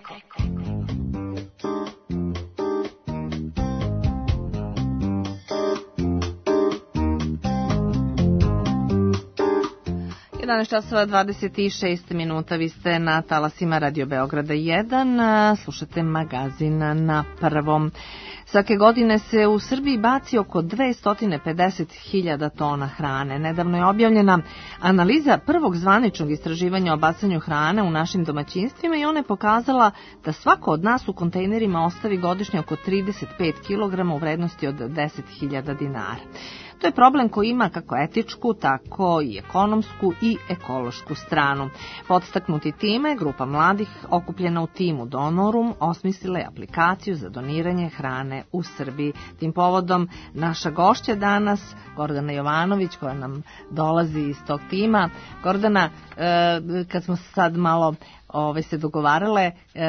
jedanaest časova dvadeset šest minuta, vi ste na talasima Radio Beograda jedan, slušate magazin na prvom. Svake godine se u Srbiji baci oko dvesta pedeset hiljada tona hrane. Nedavno je objavljena analiza prvog zvaničnog istraživanja o bacanju hrane u našim domaćinstvima i ona je pokazala da svako od nas u kontejnerima ostavi godišnje oko trideset pet kilograma u vrednosti od deset hiljada dinara. To je problem koji ima kako etičku, tako i ekonomsku i ekološku stranu. Podstaknuti time, grupa mladih okupljena u timu Donorum osmislila je aplikaciju za doniranje hrane u Srbiji. Tim povodom naša gošća danas, Gordana Jovanović, koja nam dolazi iz tog tima. Gordana, kad smo sad malo ove, se dogovarale,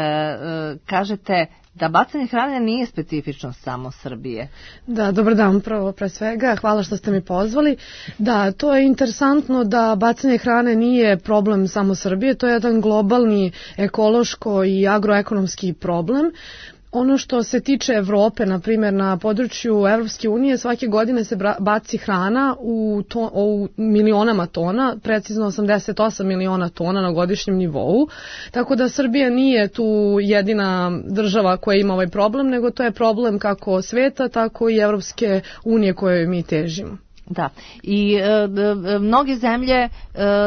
kažete da bacanje hrane nije specifično samo Srbije. Da, dobar dan prvo pre svega, hvala što ste mi pozvali. Da, to je interesantno da bacanje hrane nije problem samo Srbije, to je jedan globalni ekološko i agroekonomski problem. Ono što se tiče Evrope, na primjer na području Evropske unije, svake godine se baci hrana u, to, u milionama tona, precizno osamdeset osam miliona tona na godišnjem nivou, tako da Srbija nije tu jedina država koja ima ovaj problem, nego to je problem kako sveta, tako i Evropske unije kojoj mi težimo. Da, i e, mnoge zemlje e,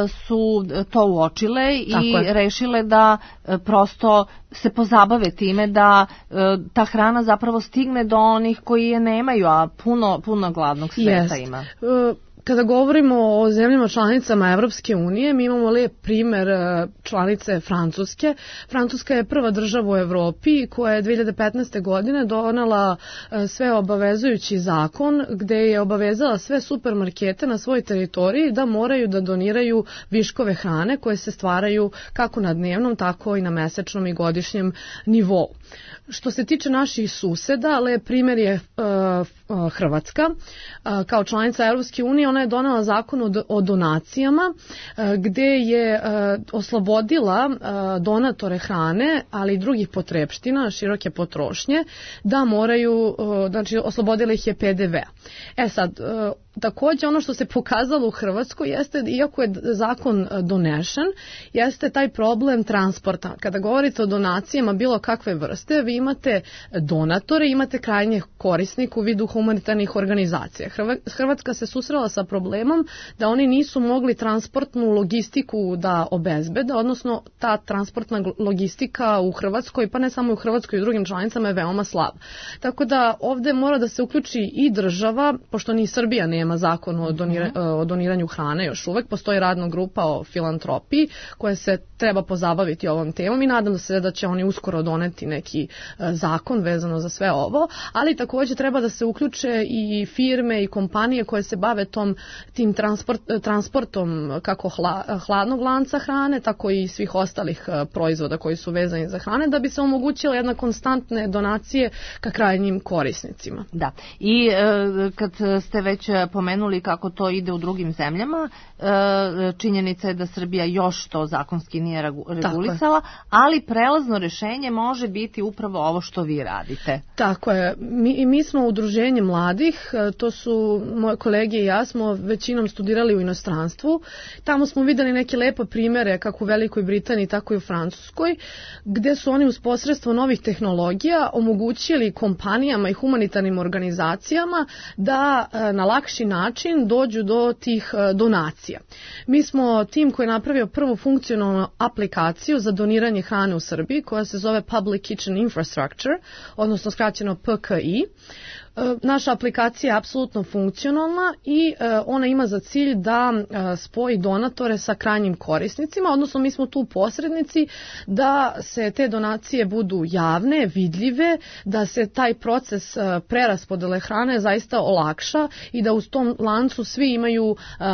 su to uočile i rešile da e, prosto se pozabave time da e, ta hrana zapravo stigne do onih koji je nemaju, a puno, puno gladnog sveta Jest. ima. E, Kada govorimo o zemljama članicama Evropske unije, mi imamo lijep primer članice Francuske. Francuska je prva država u Evropi koja je dve hiljade petnaeste. godine donela sve obavezujući zakon gde je obavezala sve supermarkete na svojoj teritoriji da moraju da doniraju viškove hrane koje se stvaraju kako na dnevnom, tako i na mesečnom i godišnjem nivou. Što se tiče naših suseda, lep primjer je uh, uh, Hrvatska. Uh, kao članica Evropske unije ona je donela zakon o, o donacijama uh, gde je uh, oslobodila uh, donatore hrane, ali i drugih potrepština, široke potrošnje, da moraju, uh, znači oslobodila ih je P D V. E sad, uh, takođe ono što se pokazalo u Hrvatskoj jeste, iako je zakon donešen, jeste taj problem transporta. Kada govorite o donacijama bilo kakve vrste, vi imate donatore, imate krajnjeg korisnika u vidu humanitarnih organizacija. Hrvatska se susrela sa problemom da oni nisu mogli transportnu logistiku da obezbede, odnosno ta transportna logistika u Hrvatskoj, pa ne samo u Hrvatskoj i u drugim članicama je veoma slaba. Tako da ovde mora da se uključi i država, pošto ni Srbija nema nema zakon o, donira, o doniranju hrane još uvek. Postoji radna grupa o filantropiji koja se treba pozabaviti ovom temom i nadam se da će oni uskoro doneti neki zakon vezano za sve ovo, ali takođe treba da se uključe i firme i kompanije koje se bave tom, tim transport, transportom kako hla, hladnog lanca hrane, tako i svih ostalih proizvoda koji su vezani za hrane, da bi se omogućila jedna konstantne donacije ka krajnjim korisnicima. Da, i e, kad ste već pomenuli kako to ide u drugim zemljama, e, činjenica je da Srbija još to zakonski nije regulisala, ali prelazno rešenje može biti upravo ovo što vi radite. Tako je. Mi, mi smo udruženje mladih, to su moje kolege i ja smo većinom studirali u inostranstvu. Tamo smo videli neke lepe primere kako u Velikoj Britaniji, tako i u Francuskoj, gde su oni uz posredstvo novih tehnologija omogućili kompanijama i humanitarnim organizacijama da na lakši način dođu do tih donacija. Mi smo tim koji je napravio prvu funkcionalnu aplikaciju za doniranje hrane u Srbiji, koja se zove Public Kitchen Infrastructure, odnosno skraćeno P K I. Naša aplikacija je apsolutno funkcionalna i ona ima za cilj da spoji donatore sa krajnjim korisnicima, odnosno mi smo tu posrednici da se te donacije budu javne, vidljive, da se taj proces preraspodele hrane zaista olakša i da u tom lancu svi imaju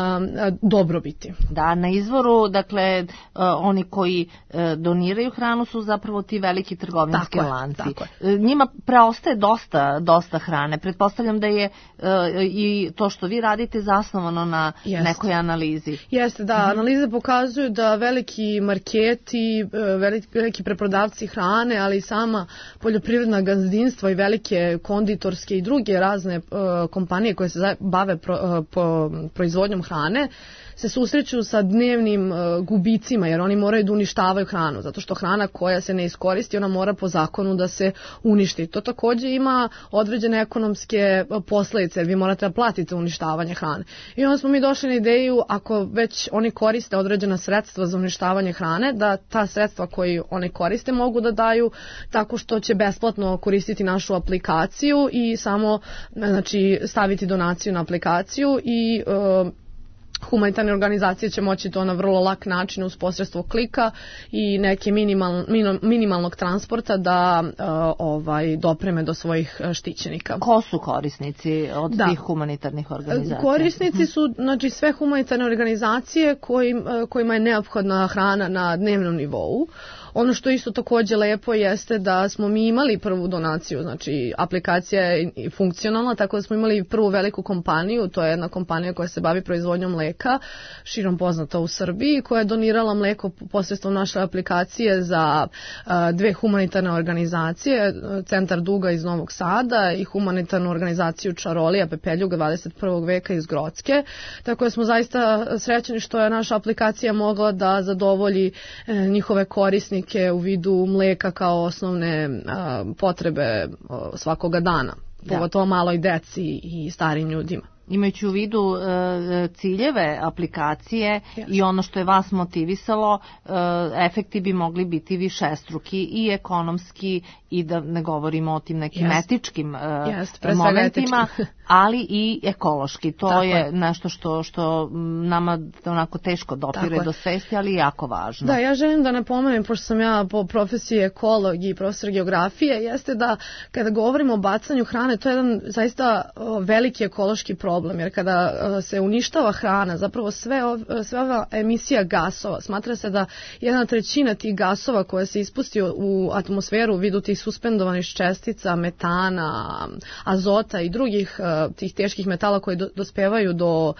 dobrobiti. Da, na izvoru, dakle, oni koji doniraju hranu su zapravo ti veliki trgovinski tako lanci. Je, tako je. Njima preostaje dosta, dosta hrane. Pretpostavljam da je uh, i to što vi radite zasnovano na Jest. nekoj analizi. Jeste, da. Mm-hmm. Analize pokazuju da veliki marketi, veliki, veliki preprodavci hrane, ali i sama poljoprivredna gazdinstva i velike konditorske i druge razne uh, kompanije koje se bave pro, uh, po, proizvodnjom hrane se susreću sa dnevnim uh, gubicima, jer oni moraju da uništavaju hranu, zato što hrana koja se ne iskoristi, ona mora po zakonu da se uništi. To takođe ima određene ekonomske posledice, jer vi morate da platite uništavanje hrane. I onda smo mi došli na ideju, ako već oni koriste određena sredstva za uništavanje hrane, da ta sredstva koji oni koriste mogu da daju tako što će besplatno koristiti našu aplikaciju i samo znači, staviti donaciju na aplikaciju i uh, humanitarne organizacije će moći to na vrlo lak način uz posredstvo klika i neke minimal, minimalnog transporta da uh, ovaj dopreme do svojih štićenika. Ko su korisnici od da. tih humanitarnih organizacija? Korisnici su znači, sve humanitarne organizacije kojim, kojima je neophodna hrana na dnevnom nivou. Ono što isto takođe lepo jeste da smo mi imali prvu donaciju, znači aplikacija je funkcionalna, tako da smo imali prvu veliku kompaniju, to je jedna kompanija koja se bavi proizvodnjom mleka, širom poznata u Srbiji, koja je donirala mleko posredstvom naše aplikacije za uh, dve humanitarne organizacije, Centar Duga iz Novog Sada i humanitarnu organizaciju Čarolija Pepeljuga dvadeset prvog veka iz Grocke, tako da smo zaista srećni što je naša aplikacija mogla da zadovolji uh, njihove korisnike u vidu mleka kao osnovne a, potrebe a, svakoga dana, pogotovo maloj deci i starim ljudima. Imajući u vidu e, ciljeve aplikacije yes. i ono što je vas motivisalo, e, efekti bi mogli biti višestruki i ekonomski i da ne govorimo o tim nekim yes. etičkim e, yes, momentima, ali i ekološki. To Tako je, je nešto što, što nama onako teško dopire do svesti, ali jako važno. Da, ja želim da napomenem, pošto sam ja po profesiji ekolog i profesor geografije, jeste da kada govorimo o bacanju hrane, to je jedan zaista veliki ekološki problem. problem, jer kada se uništava hrana, zapravo sve, sve ova emisija gasova, smatra se da jedna trećina tih gasova koja se ispusti u atmosferu u vidu tih suspendovanih čestica, metana, azota i drugih tih teških metala koji do, dospevaju do,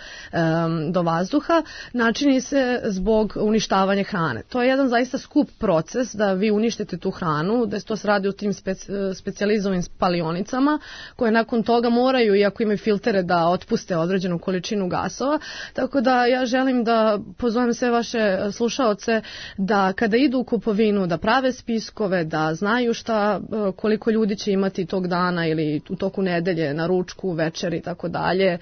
do vazduha, načini se zbog uništavanja hrane. To je jedan zaista skup proces da vi uništite tu hranu, da se to se radi u tim speci, specijalizovanim spalionicama, koje nakon toga moraju, iako imaju filtere, da otpuste određenu količinu gasova. Tako da ja želim da pozovem sve vaše slušaoce da kada idu u kupovinu, da prave spiskove, da znaju šta, koliko ljudi će imati tog dana ili u toku nedelje na ručku, večer i tako dalje,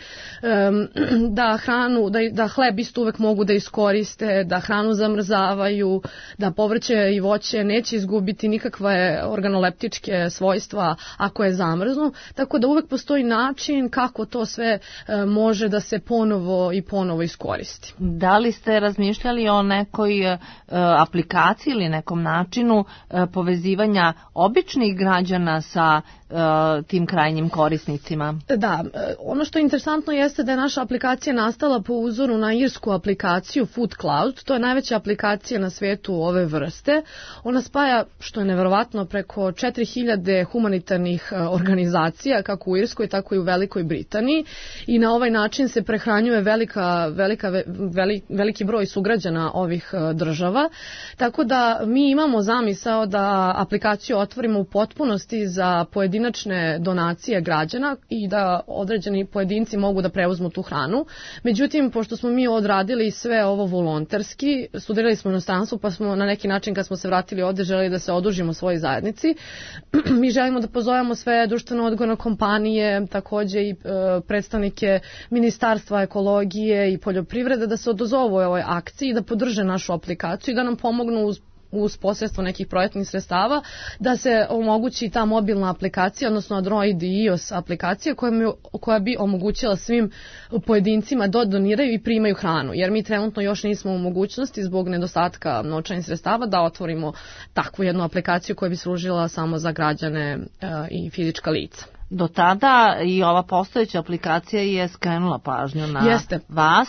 da hranu, da, da hleb isto uvek mogu da iskoriste, da hranu zamrzavaju, da povrće i voće neće izgubiti nikakve organoleptičke svojstva ako je zamrznu, tako da uvek postoji način kako to sve može da se ponovo i ponovo iskoristi. Da li ste razmišljali o nekoj aplikaciji ili nekom načinu povezivanja običnih građana sa tim krajnjim korisnicima? Da, ono što je interesantno jeste da je naša aplikacija nastala po uzoru na irsku aplikaciju Food Cloud. To je najveća aplikacija na svetu ove vrste. Ona spaja, što je neverovatno, preko četiri hiljade humanitarnih organizacija, kako u Irskoj, tako i u Velikoj Britaniji, i na ovaj način se prehranjuje velika, velika, veli, veliki broj sugrađana ovih država. Tako da mi imamo zamisao da aplikaciju otvorimo u potpunosti za pojedinačne donacije građana i da određeni pojedinci mogu da preuzmu tu hranu. Međutim, pošto smo mi odradili sve ovo volonterski, studirali smo u inostranstvu, pa smo na neki način kad smo se vratili ovde želeli da se odužimo svojoj zajednici. Mi želimo da pozovemo sve društveno odgovorne kompanije, takođe i e, predstavnike Ministarstva ekologije i poljoprivrede da se odozovu ovoj akciji i da podrže našu aplikaciju i da nam pomognu uz uz posredstvo nekih projektnih sredstava da se omogući ta mobilna aplikacija, odnosno Android i iOS aplikacija koja, mi, koja bi omogućila svim pojedincima da doniraju i primaju hranu, jer mi trenutno još nismo u mogućnosti zbog nedostatka novčanih sredstava da otvorimo takvu jednu aplikaciju koja bi služila samo za građane e, i fizička lica. Do tada i ova postojeća aplikacija je skrenula pažnju na Jeste. vas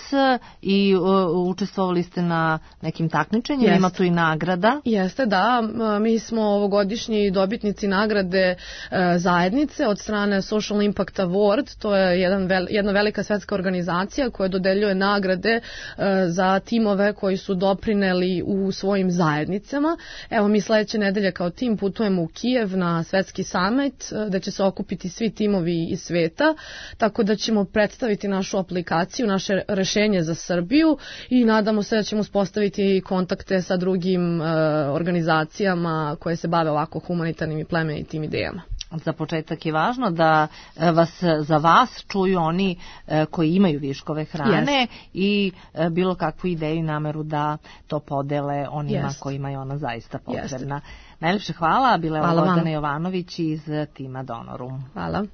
i uh, učestvovali ste na nekim takmičenjima, Jeste. Ima tu i nagrada. Jeste, da. Mi smo ovogodišnji dobitnici nagrade uh, zajednice od strane Social Impact Award. To je jedan vel, jedna velika svetska organizacija koja dodeljuje nagrade uh, za timove koji su doprineli u svojim zajednicama. Evo, mi sledeće nedelje kao tim putujemo u Kijev na svetski summit uh, gde će se okupiti svi timovi iz sveta, tako da ćemo predstaviti našu aplikaciju, naše rešenje za Srbiju i nadamo se da ćemo uspostaviti kontakte sa drugim uh, organizacijama koje se bave ovako humanitarnim i plemenitim idejama. Za početak je važno da vas za vas čuju oni koji imaju viškove hrane yes. i bilo kakvu ideju i nameru da to podele onima yes. kojima je ona zaista potrebna. Yes. Najlepše hvala, bila je Gordana Jovanović iz tima Donoru. Hvala.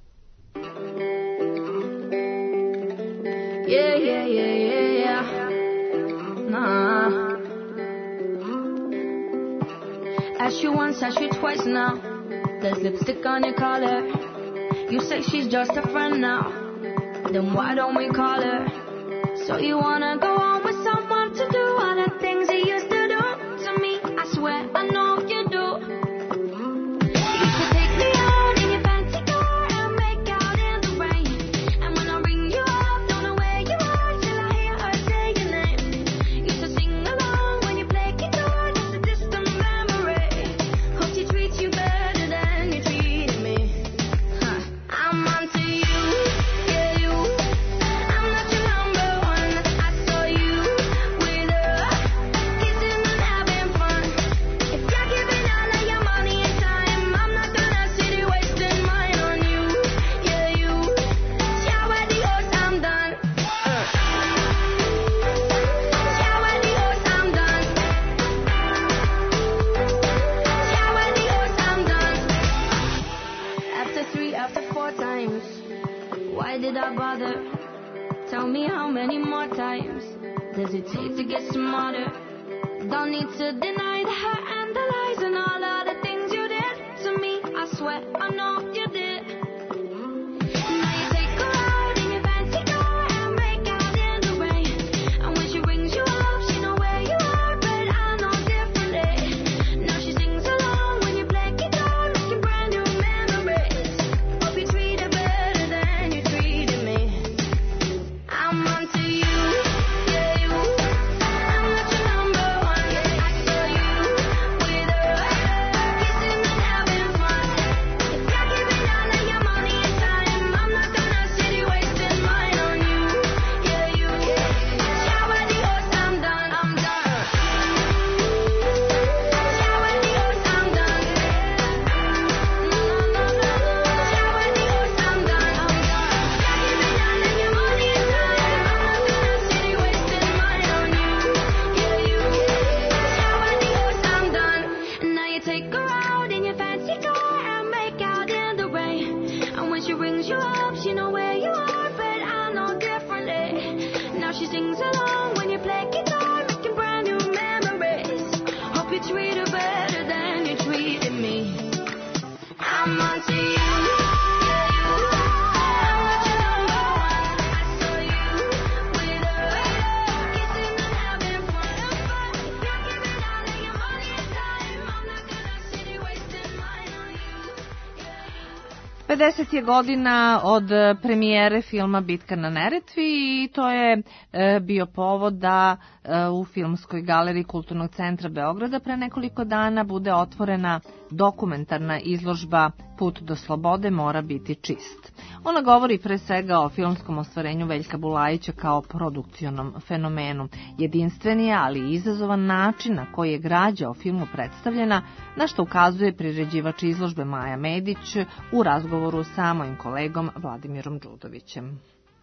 Yeah, yeah, yeah, yeah, yeah. Nah. Ask you once, ask you twice now. There's lipstick on your collar. You say she's just a friend now. Then why don't we call her? So you wanna go on with someone to do all the things he used to do to me? I swear I know you do. You should take me out in your fancy car and make out in the rain. And when I ring you up, don't know where you are till I hear her say your name. You should sing along when you play guitar, just a distant memory. Hope she treats you better than you treated me. Huh. I'm onto you, yeah you. I'm not your number one. I saw you with her, kissing and having fun. If you're giving all of your money and time, I'm not gonna sit here wasting mine on you, yeah you. Shower the horse, I'm done. Uh. Shower the horse, I'm done. Shower the horse, I'm done. After three, after four times, why did I bother? Tell me how many more times does it take to get smarter? Don't need to deny the hurt and the lies and all of the things you did to me. I swear I know you did. Now you take her out in your fancy car and make out in the rain. And when she rings you up, she know where you are, but I know differently. Now she sings along when you play guitar, making brand new memories. Hope you treat her better than you treated me. I'm onto you, yeah you. I'm not your number one. I saw you with her, kissing and having fun. If you're pedeset je godina od premijere filma Bitka na Neretvi i to je e, bio povod da e, u Filmskoj galeriji Kulturnog centra Beograda pre nekoliko dana bude otvorena dokumentarna izložba Put do slobode mora biti čist. Ona govori pre svega o filmskom ostvarenju Veljka Bulajića kao produkcionom fenomenu. Jedinstven je, ali i izazovan način na koji je građa o filmu predstavljena, na što ukazuje priređivač izložbe Maja Medić u razgovoru sa mojim kolegom Vladimirom Đudovićem.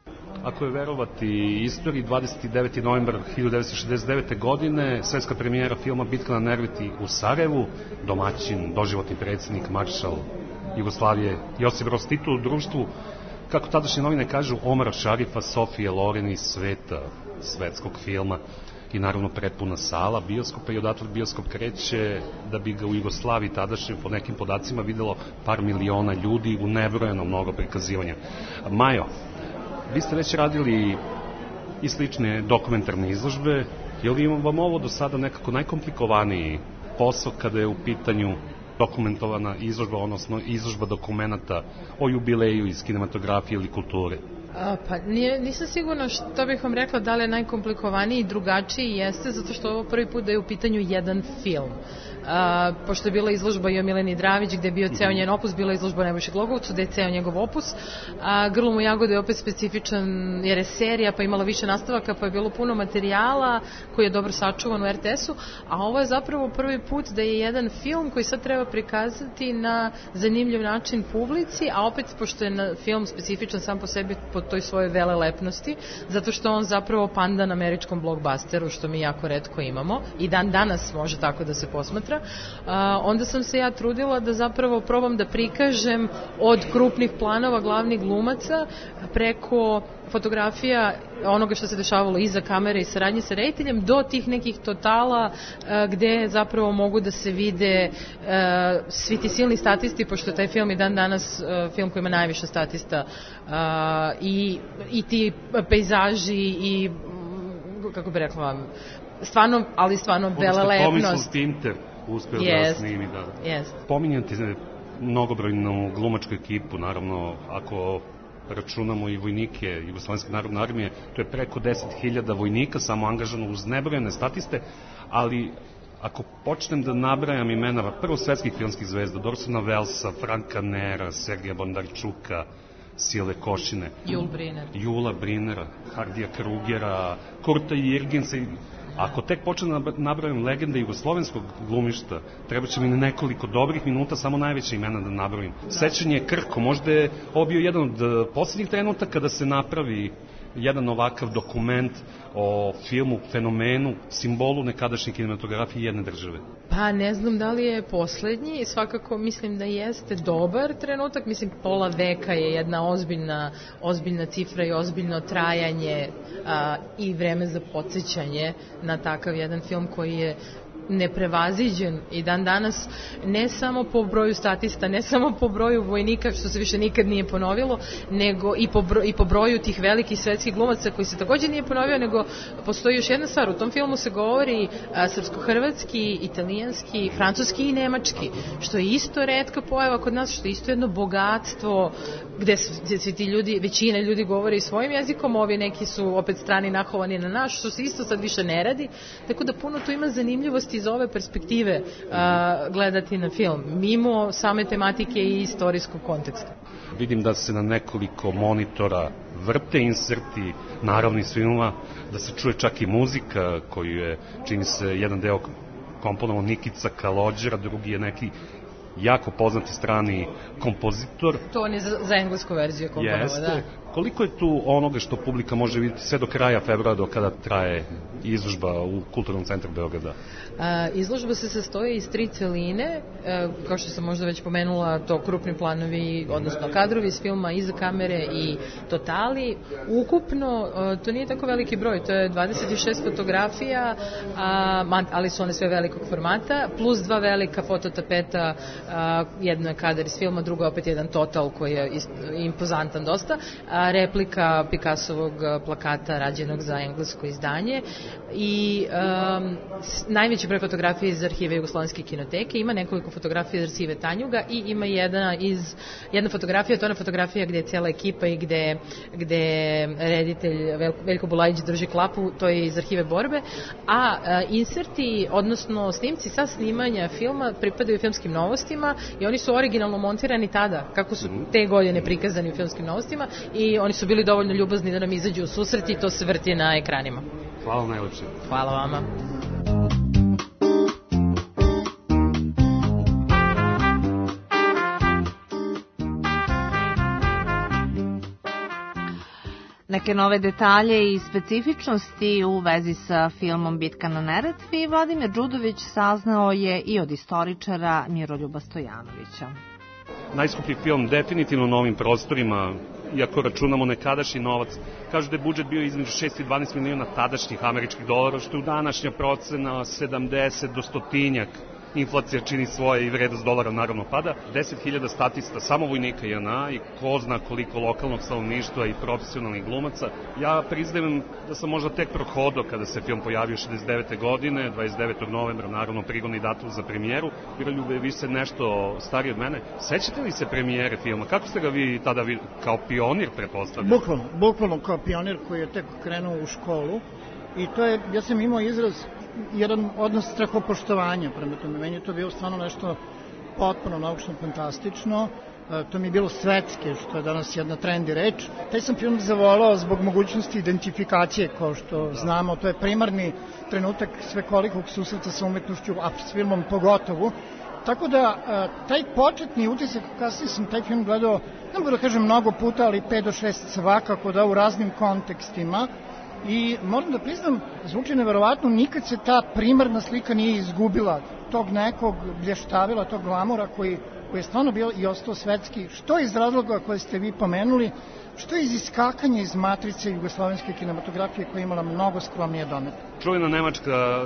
Ako je verovati istoriji, dvadeset deveti novembar hiljadu devetsto šezdeset devete. godine, svetska premijera filma Bitka na Neretvi u Sarajevu, domaćin, doživotni predsjednik, maršal Jugoslavije Josip Broz Tito u društvu, kako tadašnje novine kažu, Omara Šarifa, Sofije Loren i sveta svetskog filma i naravno prepuna sala bioskopa i odatle bioskop kreće da bi ga u Jugoslaviji tadašnje po nekim podacima videlo par miliona ljudi u nebrojeno mnogo prikazivanja. Majo, vi ste već radili i slične dokumentarne izložbe, je li vam ovo do sada nekako najkomplikovaniji posao kada je u pitanju dokumentovana izložba, odnosno izložba dokumenta o jubileju iz kinematografije ili kulture? A, pa nije, nisam sigurna što bih vam rekla da li je najkomplikovaniji i drugačiji jeste, zato što ovo prvi put da je u pitanju jedan film. A, pošto je bila izložba i o Mileni Dravić gde je bio ceo njen opus, bila je izložba o Nebojši Glogovcu gde je ceo njegov opus, a Grlom u jagode je opet specifičan jer je serija pa imala više nastavaka pa je bilo puno materijala koji je dobro sačuvan u er te esu, a ovo je zapravo prvi put da je jedan film koji sad treba prikazati na zanimljiv način publici, a opet pošto je na film specifičan sam po sebi po toj svojoj velelepnosti, zato što on zapravo pandan američkom blockbusteru, što mi jako retko imamo i dan danas može tako da se posmatra. A, onda sam se ja trudila da zapravo probam da prikažem od krupnih planova glavnih glumaca preko fotografija onoga što se dešavalo iza kamere i saradnje sa rediteljem do tih nekih totala a, gde zapravo mogu da se vide a, svi ti silni statisti, pošto je taj film i dan danas a, film koji ima najviše statista a, i, i ti pejzaži i kako bi rekla vam stvarno, ali stvarno velelepnost. Komisl Pinter uspeo yes. da snimi, da. Yes. Pominjati mnogobrojnu glumačku ekipu, naravno, ako računamo i vojnike Jugoslovenske narodne armije, to je preko deset hiljada vojnika samo angažano uz nebrojene statiste, ali ako počnem da nabrajam imena prvo svetskih filmskih zvezda, Dorsona Velsa, Franka Nera, Sergeja Bondarčuka, Silve Košine, Jul Briner. Jula Brinera, Hardija Krugera, Kurta Jirginsa. Ako tek počne da nabrojim legende jugoslovenskog glumišta, treba će mi nekoliko dobrih minuta samo najveće imena da nabrojim. Sećanje je krhko, možda je ovo bio jedan od posljednjih trenutaka kada se napravi jedan ovakav dokument o filmu, fenomenu, simbolu nekadašnje kinematografije jedne države. Pa ne znam da li je poslednji, svakako mislim da jeste dobar trenutak, mislim pola veka je jedna ozbiljna, ozbiljna cifra i ozbiljno trajanje a, i vreme za podsjećanje na takav jedan film koji je neprevaziđen i dan danas ne samo po broju statista, ne samo po broju vojnika, što se više nikad nije ponovilo, nego i po, bro, i po broju tih velikih svetskih glumaca koji se također nije ponovio, nego postoji još jedna stvar, u tom filmu se govori a, srpsko-hrvatski, italijanski, francuski i nemački, što je isto retka pojava kod nas, što je isto jedno bogatstvo gde, gde svi ti ljudi, većina ljudi govori svojim jezikom, ovi neki su opet strani nahovani na naš, što se isto sad više ne radi, tako da puno tu ima zanimljivosti iz ove perspektive a, gledati na film, mimo same tematike i istorijskog konteksta. Vidim da se na nekoliko monitora vrte inserti naravnih filmova, da se čuje čak i muzika koju je, čini se, jedan deo komponovao Nikica Kalođera, drugi je neki jako poznati strani kompozitor. To on je za, za englesku verziju komponovao, da. Koliko je tu onoga što publika može vidjeti sve do kraja februara, do kada traje izložba u Kulturnom centru Beograda? A, izložba se sastoji iz tri celine, a, kao što sam možda već pomenula, to krupni planovi, odnosno kadrovi iz filma, iza kamere i totali. Ukupno, a, to nije tako veliki broj, to je dvadeset šest fotografija, a, ali su one sve velikog formata, plus dva velika fototapeta, a, jedno je kadar iz filma, drugo je opet jedan total koji je impozantan dosta. A, replika Picassovog plakata rađenog za englesko izdanje i um, najveći broj fotografija iz arhive Jugoslovenske kinoteke, ima nekoliko fotografija iz arhive Tanjuga i ima jedna, iz, jedna fotografija, to je ona fotografija gde je cijela ekipa i gde, gde reditelj Veljko Bulajić drži klapu, to je iz arhive Borbe, a uh, inserti, odnosno snimci sa snimanja filma pripadaju filmskim novostima i oni su originalno montirani tada, kako su te godine prikazani u filmskim novostima i oni su bili dovoljno ljubazni da nam izađu u susret i to se vrti na ekranima. Hvala najlepše. Hvala vama. Neke nove detalje i specifičnosti u vezi sa filmom Bitka na Neretvi Vladimir Đudović saznao je i od istoričara Miroljuba Stojanovića. Najskuplji film definitivno na ovim prostorima, iako računamo nekadašnji novac, kažu da je budžet bio između šest i dvanaest miliona tadašnjih američkih dolara, što je u današnja procena sedamdeset do stotinjak. Inflacija čini svoje i vrednost dolara naravno pada. deset hiljada statista, samo vojnika J N A i ko zna koliko lokalnog stanovništva i profesionalnih glumaca. Ja priznajem da sam možda tek prohodao kada se film pojavio šezdeset devete godine, dvadeset devetog novembra, naravno prigodni datum za premijeru. Miroljube, vi ste nešto stariji od mene. Sećate li se premijere filma? Kako ste ga vi tada vi, kao pionir pretpostavljali? Bukvalno, bukvalno kao pionir koji je tek krenuo u školu. I to je, ja sam imao izraz, jedan odnos strahopoštovanja prema tome. Meni je to bilo stvarno nešto potpuno naučno fantastično. To mi je bilo svetske, što je danas jedna trendi reč. Taj sam film zavolao zbog mogućnosti identifikacije, kao što znamo. To je primarni trenutak svekolikog susreta sa umetnošću, a s filmom pogotovo. Tako da, taj početni utisak, kasnije sam taj film gledao, ne mogu da kažem mnogo puta, ali pet do šest svakako, da u raznim kontekstima. I moram da priznam, zvuči neverovatno, nikad se ta primarna slika nije izgubila, tog nekog blještavila, tog glamura koji, koji je stvarno bio i ostao svetski, što iz razloga koje ste vi pomenuli, što iz iskakanja iz matrice jugoslovenske kinematografije koja je imala mnogo skromnije domete. Čuvena nemačka,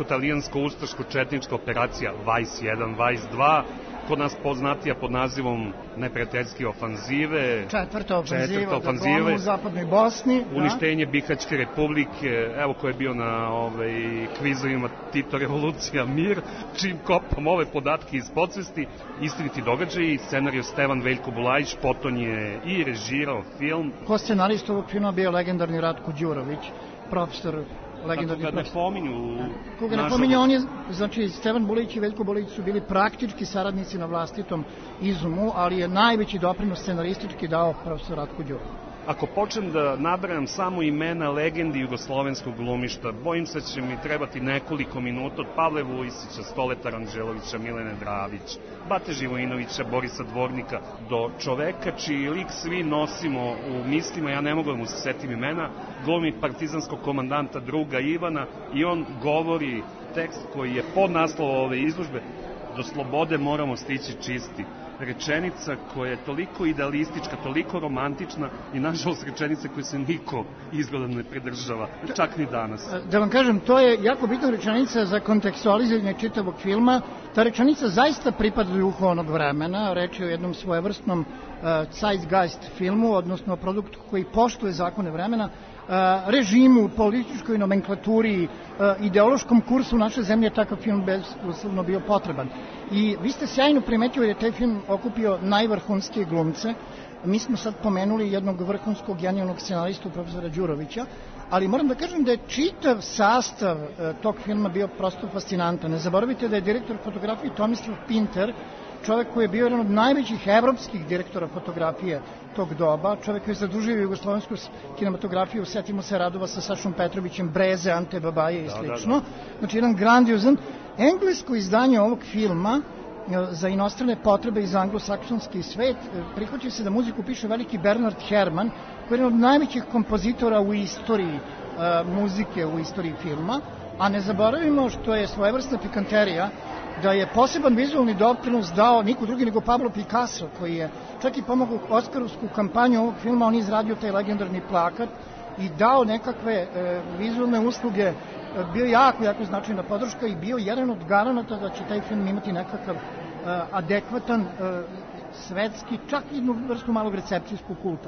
nemačko-talijansko-ustaško-četnička operacija Vajs jedan, Vajs dva, kod nas poznatija pod nazivom neprijateljske ofanzive. Četvrta ofanziva, četvrta ofanzive dakle, u zapadnoj Bosni. Uništenje da? Bihaćke republike, evo ko je bio na ovaj, kvizovima Tito revolucija mir, čim kopam ove podatke iz podsvesti, istiniti događaji, scenario Stevan Veljko Bulajić, potom je i režirao film. Ko scenarista ovog filma bio legendarni Ratko Đurović, profesor legendarni profesor. Kako ga ne pominju? Koga ne pominju, on je, znači, Stevan Bulić i Veljko Bulić su bili praktički saradnici na vlastitom izumu, ali je najveći doprinos scenaristički dao profesor Ratko Đurović. Ako počnem da nabrajam samo imena legendi jugoslovenskog glumišta, bojim se će mi trebati nekoliko minuta od Pavle Vujsića, Stoleta Ranđelovića, Milene Dravić, Bate Živojinovića, Borisa Dvornika, do čoveka čiji lik svi nosimo u mislima, ja ne mogu da mu se setim imena, glumi partizanskog komandanta druga Ivana i on govori tekst koji je pod naslovom ove izložbe: do slobode moramo stići čisti. Rečenica koja je toliko idealistička, toliko romantična i nažalost rečenica koje se niko izgleda ne pridržava, čak ni danas. Da vam kažem, to je jako bitna rečenica za kontekstualiziranje čitavog filma. Ta rečenica zaista pripada duhu onog vremena, reč je o jednom svojevrsnom uh, zeitgeist filmu, odnosno produktu koji poštuje zakone vremena, Uh, režimu, političkoj nomenklaturi, uh, ideološkom kursu naše zemlje, takav film bezuslovno bio potreban. I vi ste sjajno primetili da je taj film okupio najvrhunskije glumce. Mi smo sad pomenuli jednog vrhunskog genijalnog scenaristu, profesora Đurovića, ali moram da kažem da je čitav sastav uh, tog filma bio prosto fascinantan. Ne zaboravite da je direktor fotografije Tomislav Pinter, čovek koji je bio jedan od najvećih evropskih direktora fotografije tog doba, čovek koji je zadužio jugoslovensku kinematografiju, setimo se radova sa Sašom Petrovićem, Breze, Ante Babaje i slično. Da, da, da. Znači, jedan grandiozan. Englesko izdanje ovog filma za inostrane potrebe i za anglosaksonski svet prihvaća se da muziku piše veliki Bernard Herrmann, koji je jedan od najvećih kompozitora u istoriji uh, muzike, u istoriji filma, a ne zaboravimo što je svojevrsna pikanterija da je poseban vizualni doprinos dao niko drugi nego Pablo Picasso, koji je čak i pomogao oskarovsku kampanju ovog filma, on izradio taj legendarni plakat i dao nekakve e, vizualne usluge, e, bio jako, jako značajna podrška i bio jedan od garanata da će taj film imati nekakav e, adekvatan e, svetski, čak i jednu vrstu malog recepcijskog kulta.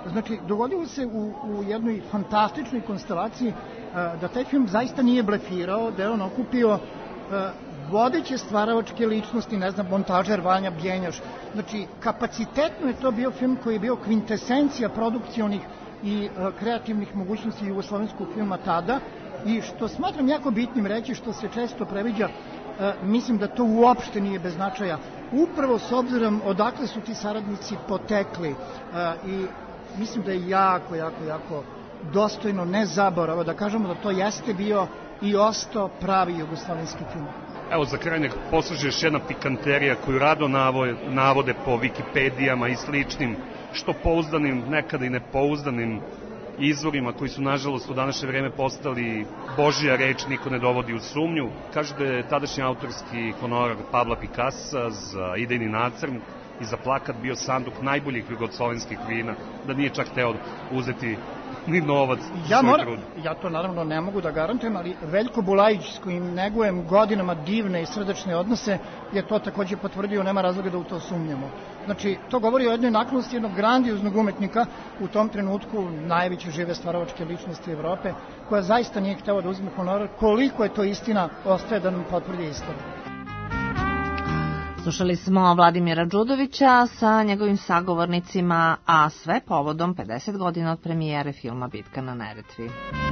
Znači, dogodilo se u, u jednoj fantastičnoj konstelaciji da taj film zaista nije blefirao, da je on okupio vodeće stvaravačke ličnosti, ne znam, montažer Vanja Bjenjaš. Znači, kapacitetno je to bio film koji je bio kvintesencija produkcionih i kreativnih mogućnosti jugoslovenskog filma tada, i što smatram jako bitnim reći, što se često previđa, mislim da to uopšte nije bez značaja. Upravo s obzirom odakle su ti saradnici potekli, i mislim da je jako, jako, jako dostojno, ne zaborava, da kažemo da to jeste bio i ostao pravi jugoslovenski film. Evo, za kraj nek posluži još jedna pikanterija koju rado navode po Wikipedijama i sličnim, što pouzdanim, nekada i nepouzdanim izvorima koji su, nažalost, u današnje vreme postali Božja reč, niko ne dovodi u sumnju. Kaže da je tadašnji autorski honorar Pabla Pikasa za idejni nacrt i za plakat bio sanduk najboljih jugoslovenskih vina, da nije čak teo uzeti ni novac ja svoj moram, trud. Ja to naravno ne mogu da garantujem, ali Veljko Bulajić, s kojim negujem godinama divne i srdečne odnose, je to takođe potvrdio, nema razloga da u to sumnjamo. Znači, to govori o jednoj naklonosti jednog grandioznog umetnika, u tom trenutku najveće žive stvaravačke ličnosti Evrope, koja zaista nije htela da uzme honorar. Koliko je to istina, ostaje da nam potvrdi istoriju. Slušali smo Vladimira Đudovića sa njegovim sagovornicima, a sve povodom pedeset godina od premijere filma Bitka na Neretvi.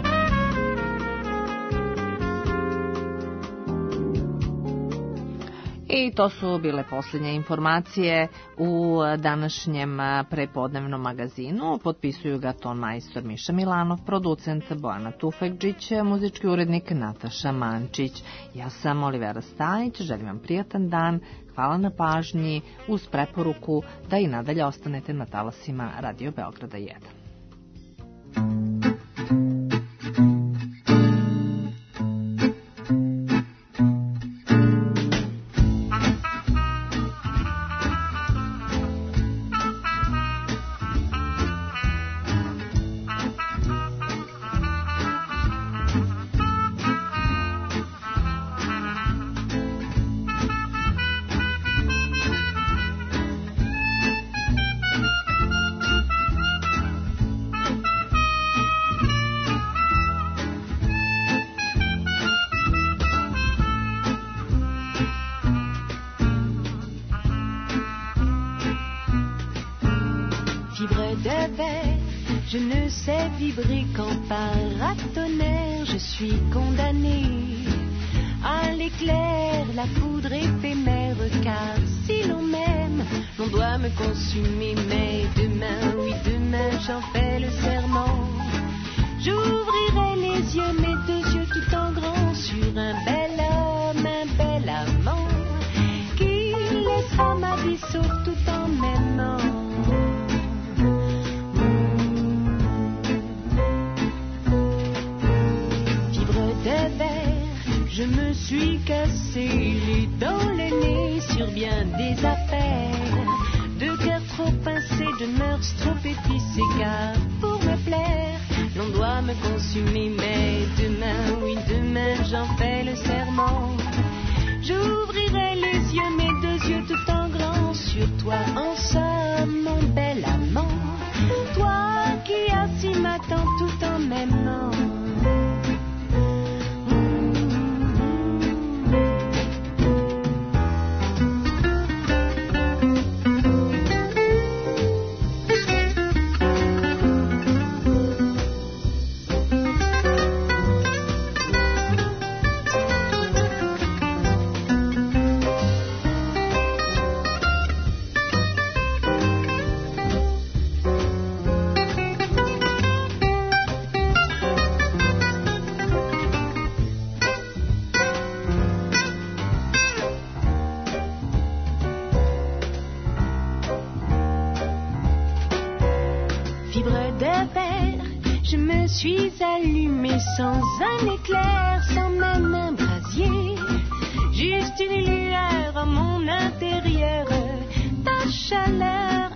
I to su bile posljednje informacije u današnjem prepodnevnom magazinu. Potpisuju ga ton majstor Miša Milanov, producent Bojana Tufekđić, muzički urednik Nataša Mančić. Ja sam Olivera Stajić, želim vam prijatan dan, hvala na pažnji, uz preporuku da i nadalje ostanete na talasima Radio Beograda jedan. Je ne sais vibrer qu'en paratonnerre, je suis condamnée à l'éclair, la poudre éphémère, car si l'on m'aime, l'on doit me consumer. Mais demain, oui demain, j'en fais le serment, j'ouvrirai les yeux, mes deux yeux tout en grand, sur un bel homme, un bel amant, qui laissera ma vie sauve tout en m'aimant. Je me suis cassé les dents, le nez sur bien des affaires, de cœur trop pincé, de mœurs trop épicées, car pour me plaire, l'on doit me consumer. Mais demain, oui demain, j'en fais le serment, j'ouvrirai les yeux, mes deux yeux tout en grand, sur toi en somme, mon bel amant, toi qui assis m'attends tout en m'aimant. Je me suis allumée sans un éclair, sans même un brasier, juste une lueur à mon intérieur, ta chaleur